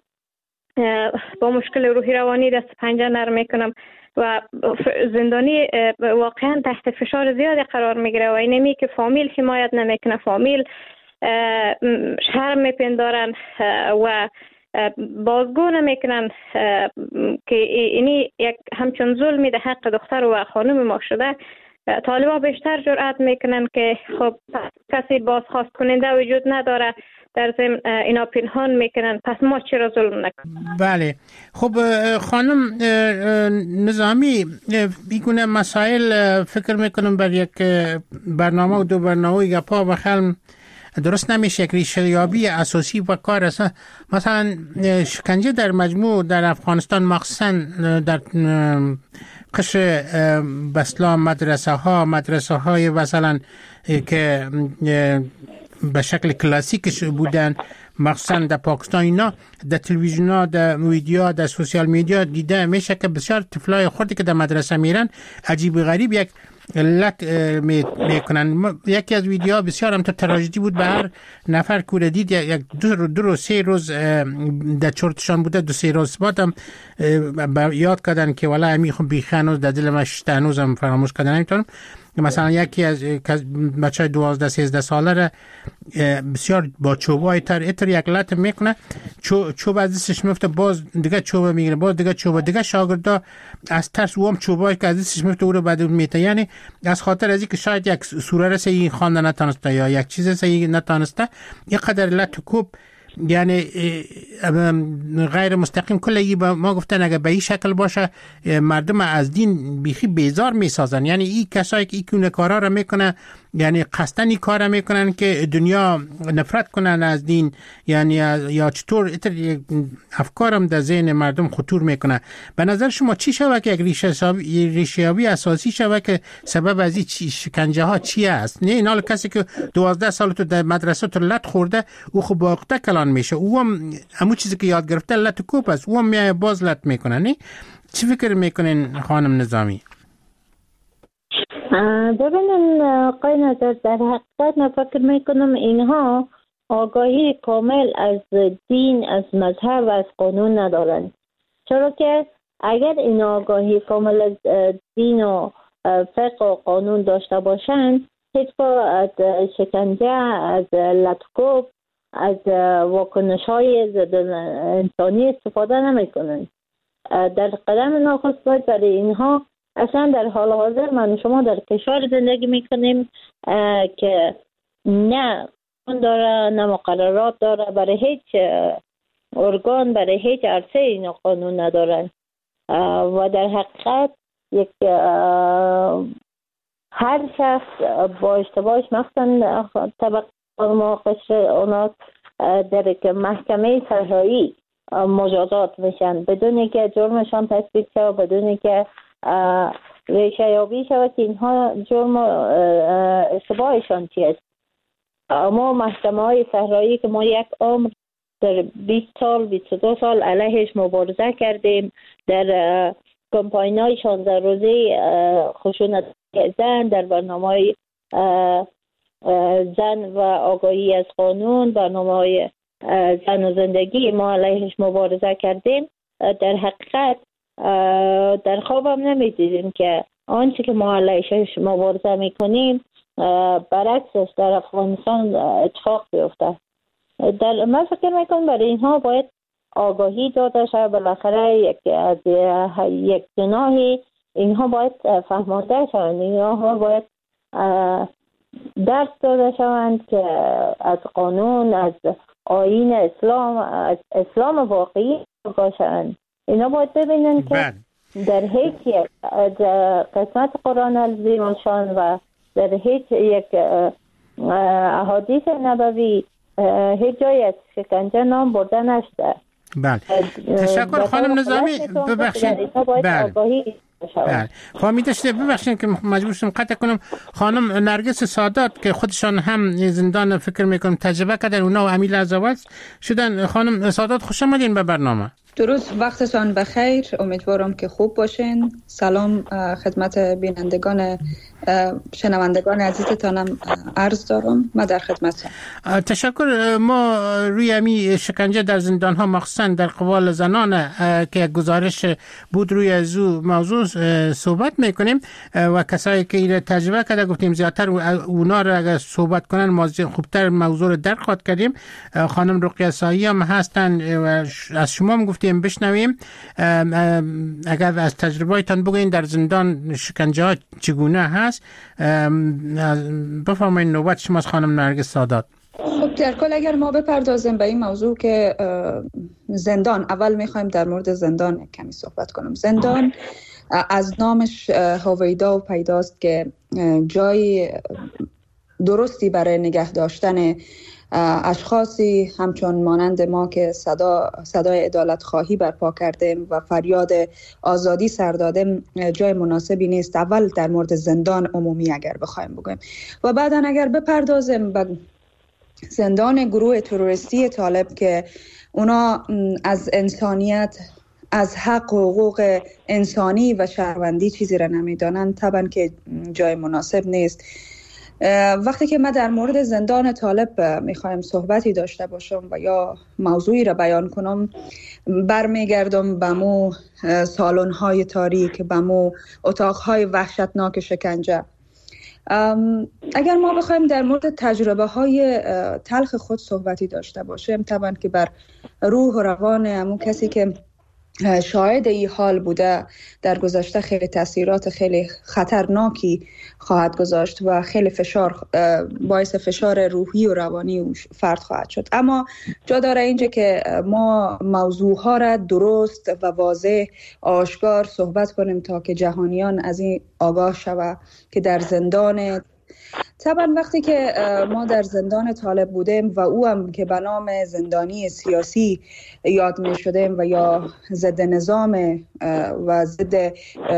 با مشکل روحی روانی دست پنجه نرم میکنم و زندانی واقعا تحت فشار زیادی قرار میگیره و اینمی که فامیل حمایت نمیکنه، فامیل شرم میپندارن و بازگو نمیکنن که اینی یک همچون ظلمی در حق دختر و خانم ما شده. طالبان بیشتر جرأت میکنن که خب کسی بازخواست کننده وجود نداره، در ضمن اینا پنهان میکنن، پس ما چرا ظلم نکنیم؟ بله. خب خانم نظامی، بیگونه مسائل فکر میکنم بر یک برنامه و دو برنامه گپا و خلم درست نمیشه. یک ریشه یابی اساسی و کار است. مثلا شکنجه در مجموع در افغانستان مخصوصا در قشر بسلام مدرسه ها مدرسه های مثلا که به شکل کلاسیکش بودن، مخصوصا در پاکستان، اینا در تلویزیون ها، در ویدیو، در سوشال میدیا دیده میشه که بسیار طفلای خودی که در مدرسه میرن عجیب و غریب یک لک میکنن. یکی از ویدیوها بسیار هم تراژدی بود، به هر نفر کوره دید یک دو, دو رو سه روز در چرتشان بوده، دو سه روز بعد هم یاد کردن که والا امی خون بیخی هنوز در دل مش هنوز هم فراموش کردن نمیتونم. مثلا یکی از بچه دوازده سیزده ساله را بسیار با چوبای تر اتر یک لط میکنه، چوب از دستش میفته، باز دیگه چوب میگیره، باز دیگه چوب، دیگه شاگردا از ترس و هم چوبای که از دستش میفته او رو بعد میته. یعنی از خاطر از اینکه شاید یک سوره رسی خوانده نتونسته یا یک چیز سی نتونسته، یک قدر لط کوب یعنی غیر مستقیم کلی با ما گفتن اگه به این شکل باشه مردم از دین بیخی بیزار میسازن. یعنی این کسایی که این کارا رو میکنه یعنی قصدن این کارا میکنن که دنیا نفرت کنن از دین، یعنی یا چطور افکارم در ذهن مردم خطور میکنه. به نظر شما چی شود که یک ریشه یابی اساسی شود که سبب از این شکنجه ها چی است؟ نه اینال کسی که دوازده سال تو در مدرسه تو لط خورده او خب باقته کلان میشه، او هم همون چیزی که یاد گرفته لط کوپ است، او هم میای باز لط میکنه. نه چی فکر میکنین خانم نظامی؟ ببینن آقای نظر، در حقیقت من فکر میکنم اینها آگاهی کامل از دین، از مذهب و از قانون ندارن، چرا که اگر این آگاهی کامل از دین و فقه و قانون داشته باشن هیچگاه از شکنجه، از لطکوب، از واکنش های ضد انسانی استفاده نمیکنن. در قدم ناخست باید برای اینها اصلا در حال حاضر من شما در کشور زندگی میکنیم که نه قانون داره نه مقررات داره، برای هیچ ارگان برای هیچ عرصه اینا قانون ندارن و در حقیقت یک هر شخص با اشتباهش مثلا طبق ما قشر اونا در محکمه صحرایی مجازات میشن بدون که جرمشان تثبیت شود، بدون که ریشه یابی شود که اینها جرم اشتباهشان چی است. ما محکمه های صحرایی که ما یک عمر در بیست سال بیست و دو سال علیهش مبارزه کردیم، در کمپاین های شانزده روزه خشونت زن، در برنامه زن و آگاهی از قانون، برنامه زن و زندگی، ما علیهش مبارزه کردیم. در حقیقت در خوابم نمیدیدیم که آنچه که ما علیهش مبارزه میکنیم برعکسش در افغانستان اتفاق بیفته. در من فکر میکنم برای اینها باید آگاهی داده شد. بالاخره یک از یک گناهی اینها باید فهمانده شوند، اینها باید درس داده شوند که از قانون، از آیین اسلام، از اسلام واقعی آگاه شوند. اینا باید ببینن که در هیچ یک قسمت قرآن عظیم‌الشان و در هیچ یک احادیث نبوی هیچ جای از شکنجه نام برده نشده. بله، تشکر خانم نظامی. ببخشید. بله. بله. فهمی داشته ببخشید که مجبور شدم قطع کنم. خانم نرگس سادات که خودشان هم زندان فکر میکنم تجربه کردن، اونا و امیل از اول شدن. خانم سادات خوش آمدین به برنامه. درود، وقتتان بخیر. امیدوارم که خوب باشین. سلام خدمت بینندگان، شنوندگان عزیزتانم عرض دارم. ما در خدمتم. تشکر. ما روی امی شکنجه در زندان ها مخصوصا در قبال زنان که گزارش بود روی از موضوع صحبت میکنیم و کسایی که این تجربه کرده گفتیم زیادتر اونا را اگر صحبت کنن ما خوبتر موضوع رو درک خواهد کردیم. خانم رقیه سایی هم هستن و از شما هم گفتیم بشنویم. اگر از تجربه‌تان بگوین در زندان شکنجه ها چگونه هست. بفرمایید، نوبت شماست خانم نرگس سادات. خب در کل اگر ما بپردازیم به این موضوع که زندان، اول میخوایم در مورد زندان کمی صحبت کنم. زندان از نامش هویدا و پیداست که جای درستی برای نگه داشتن اشخاصی همچون مانند ما که صدا صدای عدالت خواهی برپا کردیم و فریاد آزادی سر دادیم جای مناسبی نیست. اول در مورد زندان عمومی اگر بخوایم بگویم و بعدا اگر بپردازیم به زندان گروه تروریستی طالب که اونا از انسانیت، از حق و حقوق انسانی و شهروندی چیزی را نمیدانند، طبعا که جای مناسب نیست. وقتی که من در مورد زندان طالب میخوایم صحبتی داشته باشم و یا موضوعی را بیان کنم، برمیگردم به مو سالن‌های تاریک، به مو اتاق‌های وحشتناک شکنجه. اگر ما بخوایم در مورد تجربه های تلخ خود صحبتی داشته باشیم، طبعا که بر روح و روان همون کسی که شاهد این حال بوده در گذشته خیلی تاثیرات خیلی خطرناکی خواهد گذاشت و خیلی فشار، باعث فشار روحی و روانی فرد خواهد شد. اما جا داره اینجا که ما موضوع ها را درست و واضح آشکار صحبت کنیم تا که جهانیان از این آگاه شود که در زندان، طبعا وقتی که ما در زندان طالب بودیم و او هم که به نام زندانی سیاسی یاد می شدیم و یا ضد نظام و ضد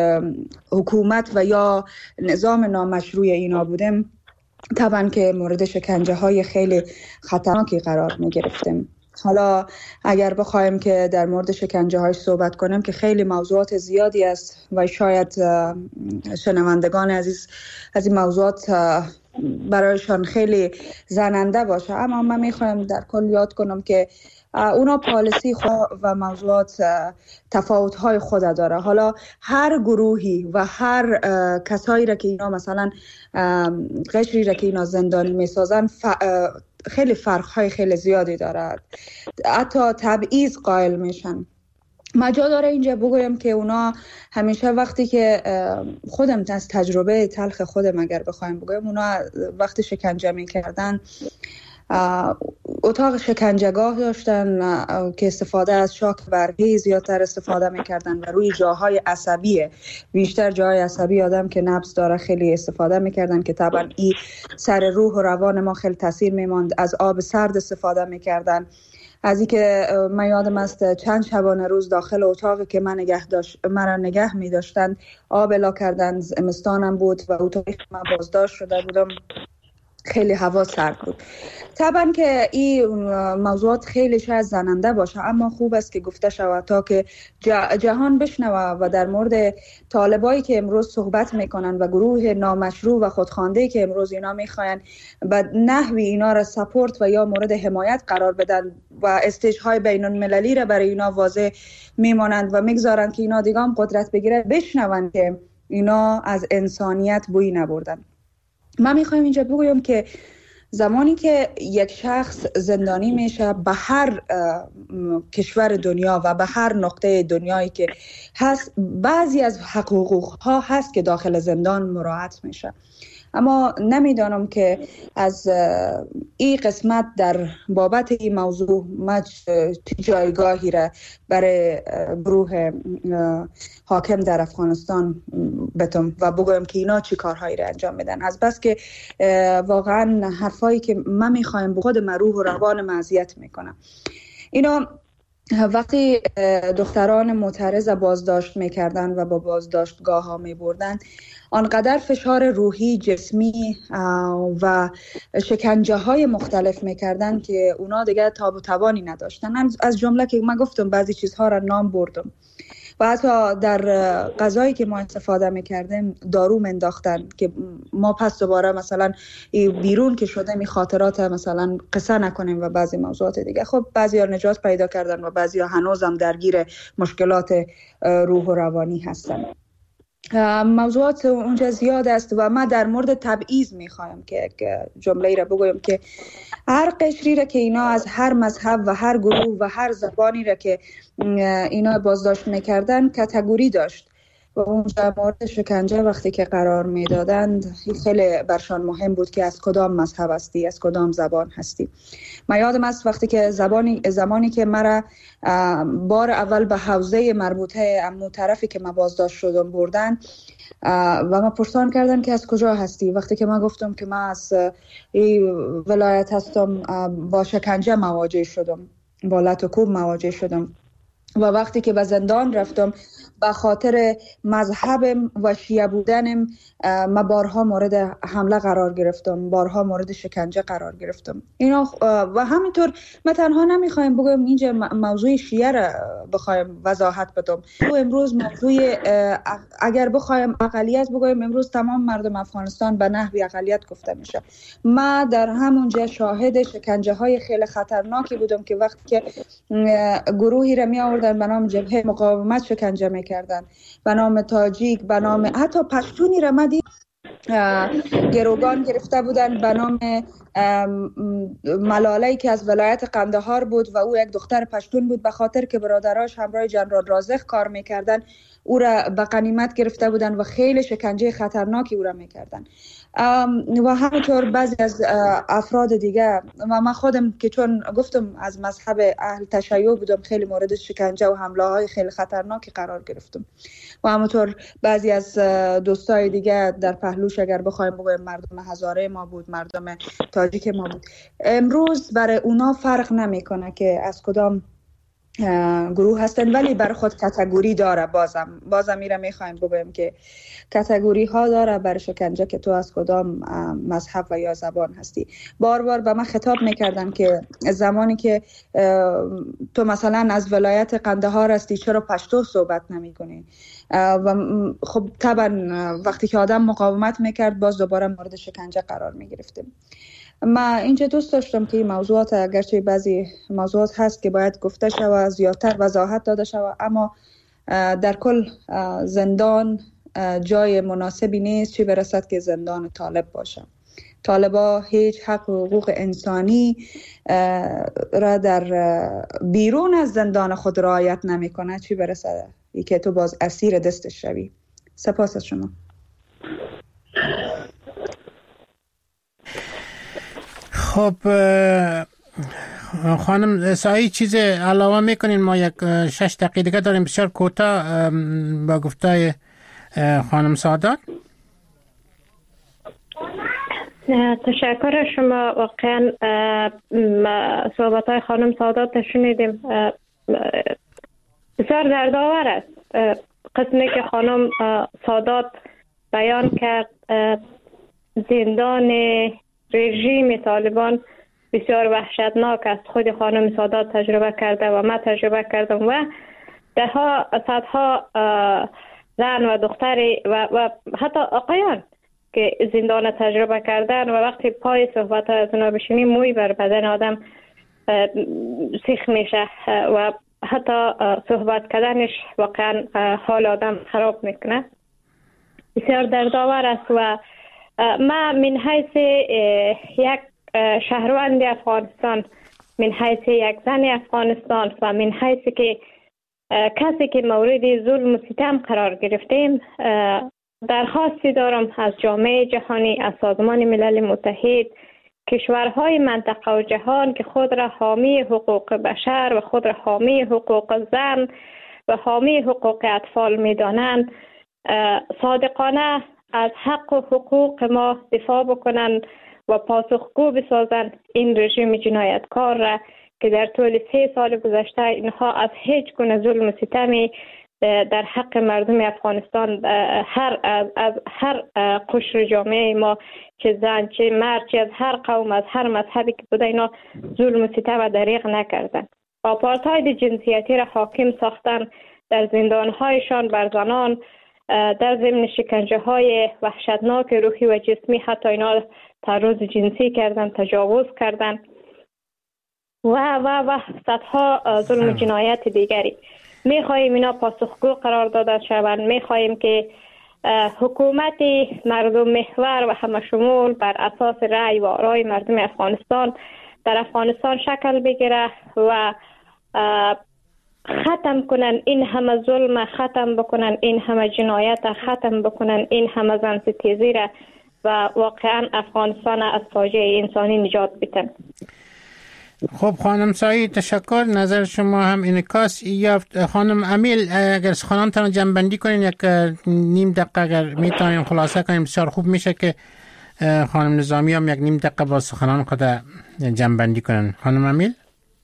حکومت و یا نظام نامشروع اینا بودیم، طبعا که مورد شکنجه های خیلی خطرناکی قرار می گرفتیم. حالا اگر بخوایم که در مورد شکنجه های صحبت کنیم که خیلی موضوعات زیادی است و شاید شنوندگان عزیز از این موضوعات برایشان خیلی زننده باشه، اما من میخوایم در کل یاد کنم که اونا پالیسی خود و موضوعات تفاوت‌های خود داره. حالا هر گروهی و هر کسایی را که اینا مثلا قشری را که اینا زندانی میسازن خیلی فرق‌های خیلی زیادی دارد، حتی تبعیض قائل میشن. مجال داره اینجا بگویم که اونا همیشه وقتی که خودم از تجربه تلخ خودم اگر بخوایم بگویم، اونا وقتی شکنجه میکردن اتاق شکنجهگاه داشتن که استفاده از شاک برقی زیادتر استفاده میکردن و روی جاهای عصبی، بیشتر جاهای عصبی آدم که نبض داره خیلی استفاده میکردن که طبعا این سر روح و روان ما خیلی تاثیر میماند. از آب سرد استفاده میکردن. از این که من یادم است چند شبانه روز داخل اتاقی که من نگه داشت مرا نگه می داشتند آب الا کردن. زمستانم بود و اتاقی من بازداشت شده بودم خیلی هوا سرد بود. طبعا که این موضوعات خیلی شاید زننده باشه، اما خوب است که گفته شود تا که جهان بشنوه و در مورد طالبایی که امروز صحبت میکنن و گروه نامشروع و خودخوانده که امروز اینا میخواین به نحوی اینا را سپورت و یا مورد حمایت قرار بدن و استیج‌های بین المللی را برای اینا واضح میمانند و میگذارند که اینا دیگه هم قدرت بگیره، بشنوند که اینا از انسانیت بوی نبردن. من میخوایم اینجا بگویم که زمانی که یک شخص زندانی میشه به هر کشور دنیا و به هر نقطه دنیایی که هست، بعضی از حقوقها هست که داخل زندان مراعات میشه. اما نمیدانم که از این قسمت در بابت این موضوع ما جایگاهی را برای گروه حاکم در افغانستان بتم و بگویم که اینا چی کارهایی را انجام میدن، از بس که واقعا حرفایی که ما میخوایم به خود روح و روان معذیت میکنم. اینا وقتی دختران معترض بازداشت میکردن و با بازداشتگاه ها میبردن، آنقدر فشار روحی، جسمی و شکنجه های مختلف میکردن که اونا دیگه تاب و توانی نداشتن. از جمله که من گفتم بعضی چیزها را نام بردم و حتی در غذایی که ما استفاده میکردیم دارو منداختن که ما پس دوباره مثلا بیرون که شده می خاطرات مثلا قصه نکنیم و بعضی موضوعات دیگه. خب بعضی ها نجات پیدا کردن و بعضی ها هنوز هم درگیر مشکلات روح و روانی هستن. موضوعات اونجا زیاد است و ما در مورد تبعیض میخوایم که جمله ای را بگویم که هر قشری را که اینا از هر مذهب و هر گروه و هر زبانی را که اینا بازداشت میکردن کاتگوری داشت و اونجا مورد شکنجه وقتی که قرار میدادند خیلی برشان مهم بود که از کدام مذهب هستی، از کدام زبان هستی. من یادم است وقتی که زبانی زمانی که مرا بار اول به حوزه مربوطه امو طرفی که من بازداشت شدم بردن و ما پرسان کردن که از کجا هستی، وقتی که من گفتم که من از این ولایت هستم، با شکنجه مواجه شدم، با لط و کوب مواجه شدم و وقتی که به زندان رفتم به خاطر مذهبم و شیعه بودنم ما بارها مورد حمله قرار گرفتم، بارها مورد شکنجه قرار گرفتم. اینا و همینطور ما تنها نمیخوایم بگم اینجا موضوع شیعه را بخوایم وضاحت بدم. امروز موضوع اگر بخوایم اقلیت بگویم، امروز تمام مردم افغانستان به نحوی اقلیت گفته میشه. ما در همونجا شاهد شکنجه های خیلی خطرناکی بودم که وقتی که گروهی را می آوردن به نام جبهه مقاومت شکنجه میکردن، به نام تاجیک، به نام حتی پشتونی را مدی گروگان گرفته بودن به نام ملاله که از ولایت قندهار بود و او یک دختر پشتون بود، به خاطر که برادراش همراه جنرال رازق کار میکردن او را به غنیمت گرفته بودن و خیلی شکنجه خطرناکی او را میکردن. و همینطور بعضی از افراد دیگه و من خودم که چون گفتم از مذهب اهل تشیع بودم خیلی مورد شکنجه و حمله های خیلی خطرناکی قرار گرفتم و همینطور بعضی از دوستای دیگه در پهلوش اگر بخوایم بگویم مردم هزاره ما بود، مردم تاجیک ما بود. امروز برای اونا فرق نمیکنه که از کدام گروه هستن، ولی بر خود کاتگوری داره. بازم بازم میره میخوایم بگویم که کاتگوری ها داره بر شکنجه که تو از کدام مذهب و یا زبان هستی. بار بار به من خطاب میکردن که زمانی که تو مثلا از ولایت قندهار هستی چرا پشتو صحبت نمی کنی؟ و خب طبعا وقتی که آدم مقاومت میکرد باز دوباره مورد شکنجه قرار میگرفتیم. ما اینجا دوست داشتم که این موضوعات اگرچه بعضی موضوعات هست که باید گفته شود، زیادتر وضاحت داده شود، اما در کل زندان جای مناسبی نیست، چی برسد که زندان طالب باشه. طالبا هیچ حق و حقوق انسانی را در بیرون از زندان خود رعایت نمیکنه، چی برسد ای که تو باز اسیر دستش شوی. سپاس از شما. خب خانم سایی چیز علاوه میکنین؟ ما یک شش دقیقه دیگه داریم، بسیار کوتاه با گفتای خانم سعادت. تشکر شما. واقعا صحبت های خانم سعادت شنیدیم، بسیار دردآور است. قسمی که خانم سعادت بیان کرد زندان رژیم طالبان بسیار وحشتناک است. خود خانم سادات تجربه کرده و من تجربه کردم و ده ها صدها زن و دختری و, و حتی آقایان که زندان تجربه کردن و وقتی پای صحبت ها از اونا بشینیم موی بر بدن آدم سیخ میشه و حتی صحبت کردنش واقعا حال آدم خراب میکنه. بسیار دردآور است و ما من حیث یک شهروند افغانستان، من حیث یک زن افغانستان و من حیث که کسی که مورد ظلم و ستم قرار گرفتیم درخواستی دارم از جامعه جهانی، از سازمان ملل متحد، کشورهای منطقه و جهان که خود را حامی حقوق بشر و خود را حامی حقوق زن و حامی حقوق اطفال می دانند صادقانه از حق و حقوق ما دفاع بکنند و پاسخگو بسازند این رژیم جنایتکار را که در طول سه سال گذشته اینها از هیچ گونه ظلم و ستمی در حق مردم افغانستان هر از, از هر قشر جامعه ما، چه زن چه مرد چه از هر قوم از هر مذهبی که بوده، اینا ظلم و ستم و دریغ نکردن. آپارتاید جنسیتی را حاکم ساختن در زندانهایشان بر زنان، در ضمن شکنجه های وحشتناک روحی و جسمی، حتی اینا تعرض جنسی کردن، تجاوز کردن و و و صدها ظلم و جنایت دیگری. می خواهیم اینا پاسخگو قرار داده شوند. می خواهیم که حکومت مردم محور و همه شمول بر اساس رأی و آرای مردم افغانستان در افغانستان شکل بگیره و ختم کنن این همه ظلم، ختم بکنن این همه جنایت، ختم بکنن این همه زنستیزی را و واقعا افغانستان از فاجعه انسانی نجات بدن. خب خانم سعید تشکر، نظر شما هم انعکاس یافت. خانم امیل اگر سخنانتان جنبندی کنین یک نیم دقیقه اگر میتونین خلاصه کنین بسیار خوب میشه که خانم نظامی هم یک نیم دقیقه با سخنان خود جنبندی کنن. خانم امیل.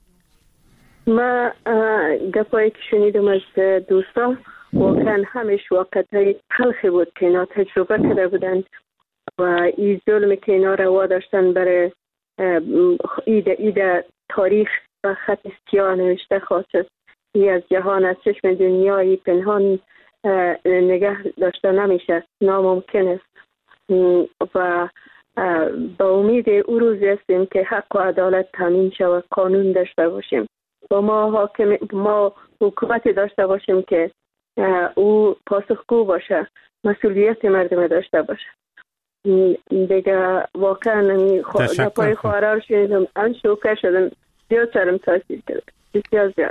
ما گپایی که شنیدم از دوستان واقعا همش واقعیت تلخی بود که اینا تجربه کرده بودند و این ظلم که اینا روا داشتن برای ایده ایده تاریخ و خط سیاه نوشته خواست ای از جهان از چشم دنیایی پنهان نگه داشته نمیشه، ناممکن است و با امید او روز هستیم که حق و عدالت تامین شود، قانون داشته باشیم و ما حاکم ما حکومت داشته باشیم که او پاسخگو باشه، مسئولیت مردم داشته باشه. دیگه واقعا پای خوارار شدیم، ان شوکه شدم، زیاد سرم تاثیر کرد، بسیار زیاد.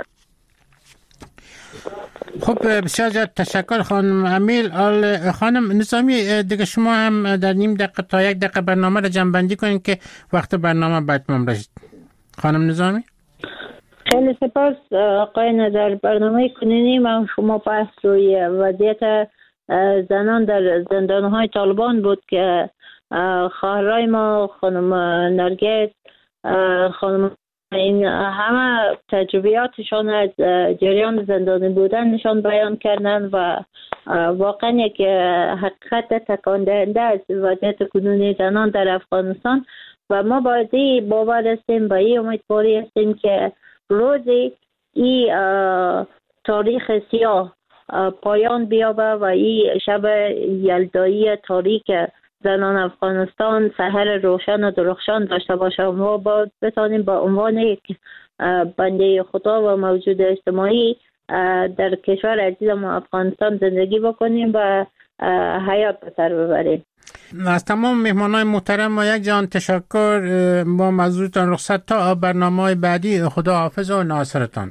خب بسیار زیاد تشکر خانم امیل. خانم نظامی دیگه شما هم در نیم دقیقه تا یک دقیقه برنامه را جمع بندی کنید که وقت برنامه باید تمام رسید. خانم نظامی. خیلی سپاس آقای نظر. برنامه کنونی ما شما بحث روی وضعیت زنان در زندانهای طالبان بود که خواهرای ما خانم نرگس، خانم این همه تجربیاتشان از جریان زندانی بودن نشان بیان کردن و واقعا یک حقیقت تکان دهنده از وضعیت کنونی زنان در افغانستان و ما باید باور هستیم و این امیدواری هستیم که روزی این تاریخ سیاه پایان بیابه و این شب یلدایی تاریک زنان افغانستان سحر روشن و درخشان داشته باشه و ما باید بتانیم با عنوان یک بنده خدا و موجود اجتماعی در کشور عزیز ما افغانستان زندگی بکنیم و حیات به سر ببریم. از تمام مهمانای محترم و یک جان تشکر. با موضوعتان رخصت تا برنامه بعدی. خدا حافظ و ناصرتان.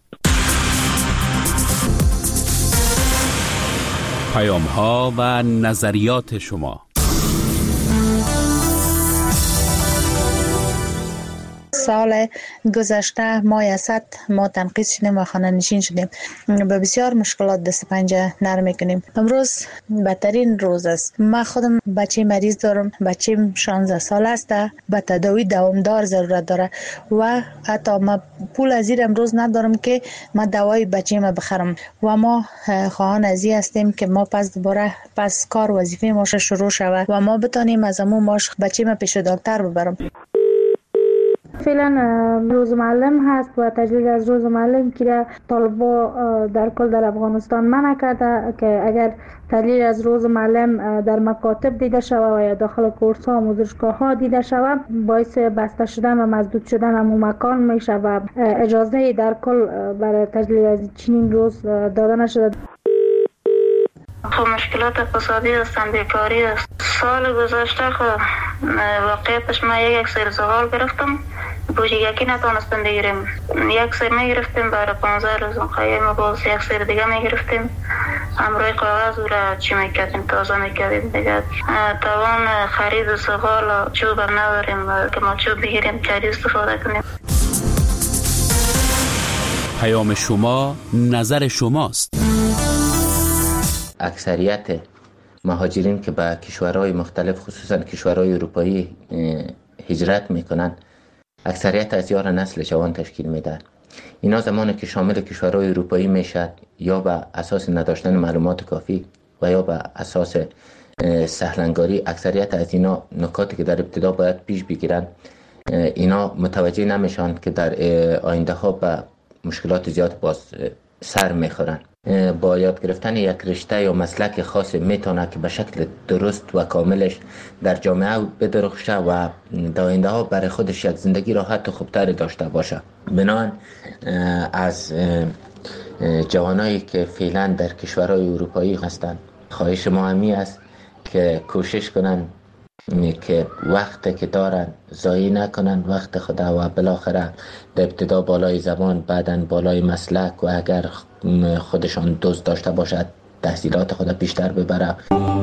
پیام ها و نظریات شما. سال گذشته ماه اسد ما تنقیص شدیم و خانه نشین شدیم. به بسیار مشکلات دست پنجه نرم میکنیم. امروز بدترین روز است. من خودم بچه مریض دارم. بچه شانزده سال است. به تداوی دوامدار ضرورت داره و حتی ما پول از زیر امروز ندارم که ما دوای بچه ما بخرم و ما خواهان ازی هستیم که ما پس دوباره پس کار وظیفه ما شروع شود و ما بتانیم از امون ماش بچه ما پیش دکتر ببرم. فعلا روز معلم هست و تجلیل از روز معلم که طالبا در کل در افغانستان منع کرده که اگر تجلیل از روز معلم در مکاتب دیده شود و یا داخل کورس ها و آموزشگاه ها دیده شود باعث بسته شدن و مسدود شدن همون مکان میشه و اجازه در کل برای تجلیل از چنین روز داده نشده. خب مشکلات اقتصادی هستن، بیکاری است. سال گذشته خب واقعیتش ما یک سر زغال گرفتم، بوجی یکی نتونستم بگیریم. یک سر میگرفتیم برای پانزده روز خیلی باز یک سر دیگه میگرفتیم. امروی کاغذ را چی میکردیم تازه میکردیم دیگه. توان خرید زغال چوب نداریم که ما چوب بگیریم چاری استفاده کنیم. پیام شما نظر شماست. اکثریت مهاجرین که به کشورهای مختلف خصوصا کشورهای اروپایی هجرت میکنن اکثریت از یار نسل جوان تشکیل میدن. اینا زمانی که شامل کشورهای اروپایی میشد یا به اساس نداشتن معلومات کافی و یا به اساس سهلنگاری اکثریت از اینا نکاتی که در ابتدا باید پیش بگیرن اینا متوجه نمیشن که در آینده ها به مشکلات زیاد باز سر میخورن. با یاد گرفتن یک رشته یا مسلک خاص میتونه که به شکل درست و کاملش در جامعه بدرخشه و در آینده ها برای خودش یک زندگی راحت و خوبتری داشته باشه. بنابراین از جوانایی که فعلا در کشورهای اروپایی هستند خواهش ما همی است که کوشش کنن که وقت که دارن ضایع نکنن وقت خدا و بالاخره در ابتدا بالای زبان بعداً بالای مسلک و اگر خودشان دوست داشته باشد تحصیلات خود بیشتر ببره.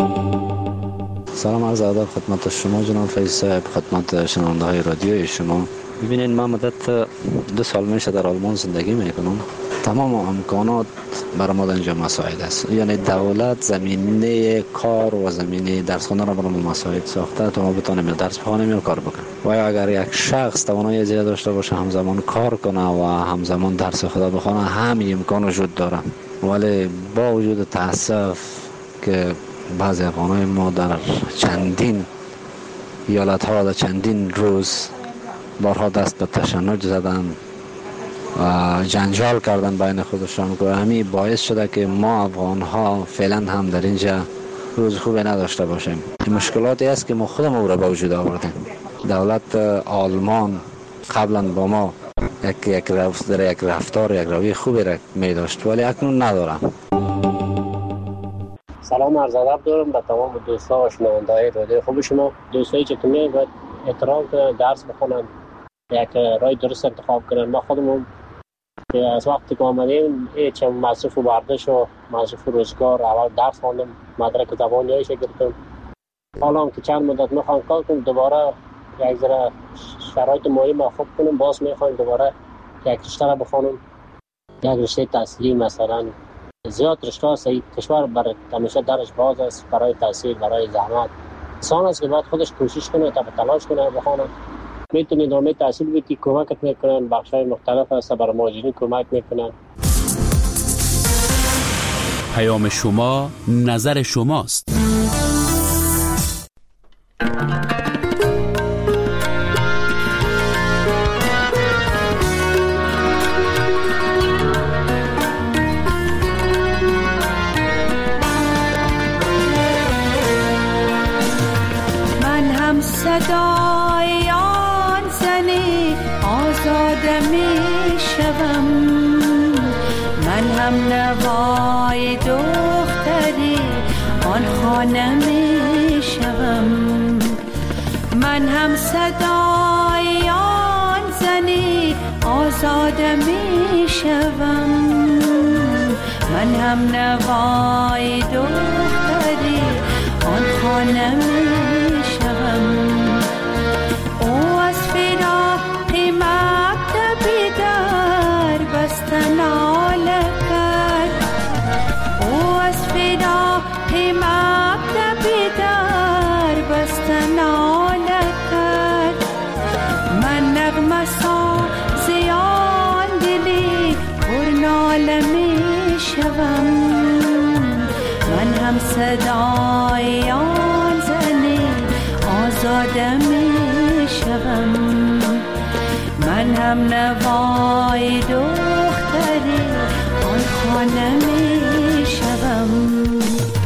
سلام عرض ادب خدمت شما جناب فیض صاحب، خدمت شنونده های رادیوی شما. ببینید من مدت دو سال میشه در آلمان زندگی میکنم. تمام امکانات برای ما اینجا مساعد است، یعنی دولت زمینه کار و زمینه درس خوندن را برای ما مساعد ساخته تا ما بتونیم درس بخوانیم و کار بکنیم. و اگر یک شخص توانایی زیاد داشته باشه همزمان کار کنه و همزمان درس خدا بخونه همین امکان وجود داره. ولی با وجود تاسف که بعضی افغانای ما در چندین ایالت ها در چندین روز بارها دست به تشنج زدن و جنجال کردن بین خودشان که همین باعث شده که ما افغان ها فعلا هم در اینجا روز خوبی نداشته باشیم. مشکلاتی است که ما خودمون او را به وجود آوردیم. دولت آلمان قبلا با ما یک یک رفتار یک رفتار یک روی خوبی را می داشت ولی اکنون ندارم. سلام عرض ادب دارم به تمام دوستا و شنونده‌های رادیو خوب شما. دوستایی که می باید احترام کنن، درس بخونن، یک راه درست انتخاب کنن. ما خودمون که از وقتی که آمدیم هیچ مصرف و برداشت و مصرف و روزگار اول درس خواندم، مدرک زبانیایش گرفتم. حالا هم که چند مدت میخوام کار کنم دوباره یک ذره شرایط مالی ما خوب کنم باز میخوام دوباره یک رشته را بخونم، یک رشته تحصیلی مثلا. زیاد رشته ها صحیح کشور برای همیشه درش باز است برای تحصیل برای زحمت. انسان است که باید خودش کوشش کنه تا تلاش کنه بخونه. میتونی ادامه تحصیل بدی، کمکت میکنن، بخشای مختلف هست برای مهاجرین کمک میکنن. پیام شما نظر شماست. من هم صدای آن زنی آزاده می شوم، من هم نوای دختری آن خانه می شوم، من هم صدای آن زنی آزاده می شوم، من هم نوای دختری آن خانه می شوم. او از فراق من شوم، من هم صدای آن زن آزاده می شوم، من هم نوای دختری آن خانه می شوم.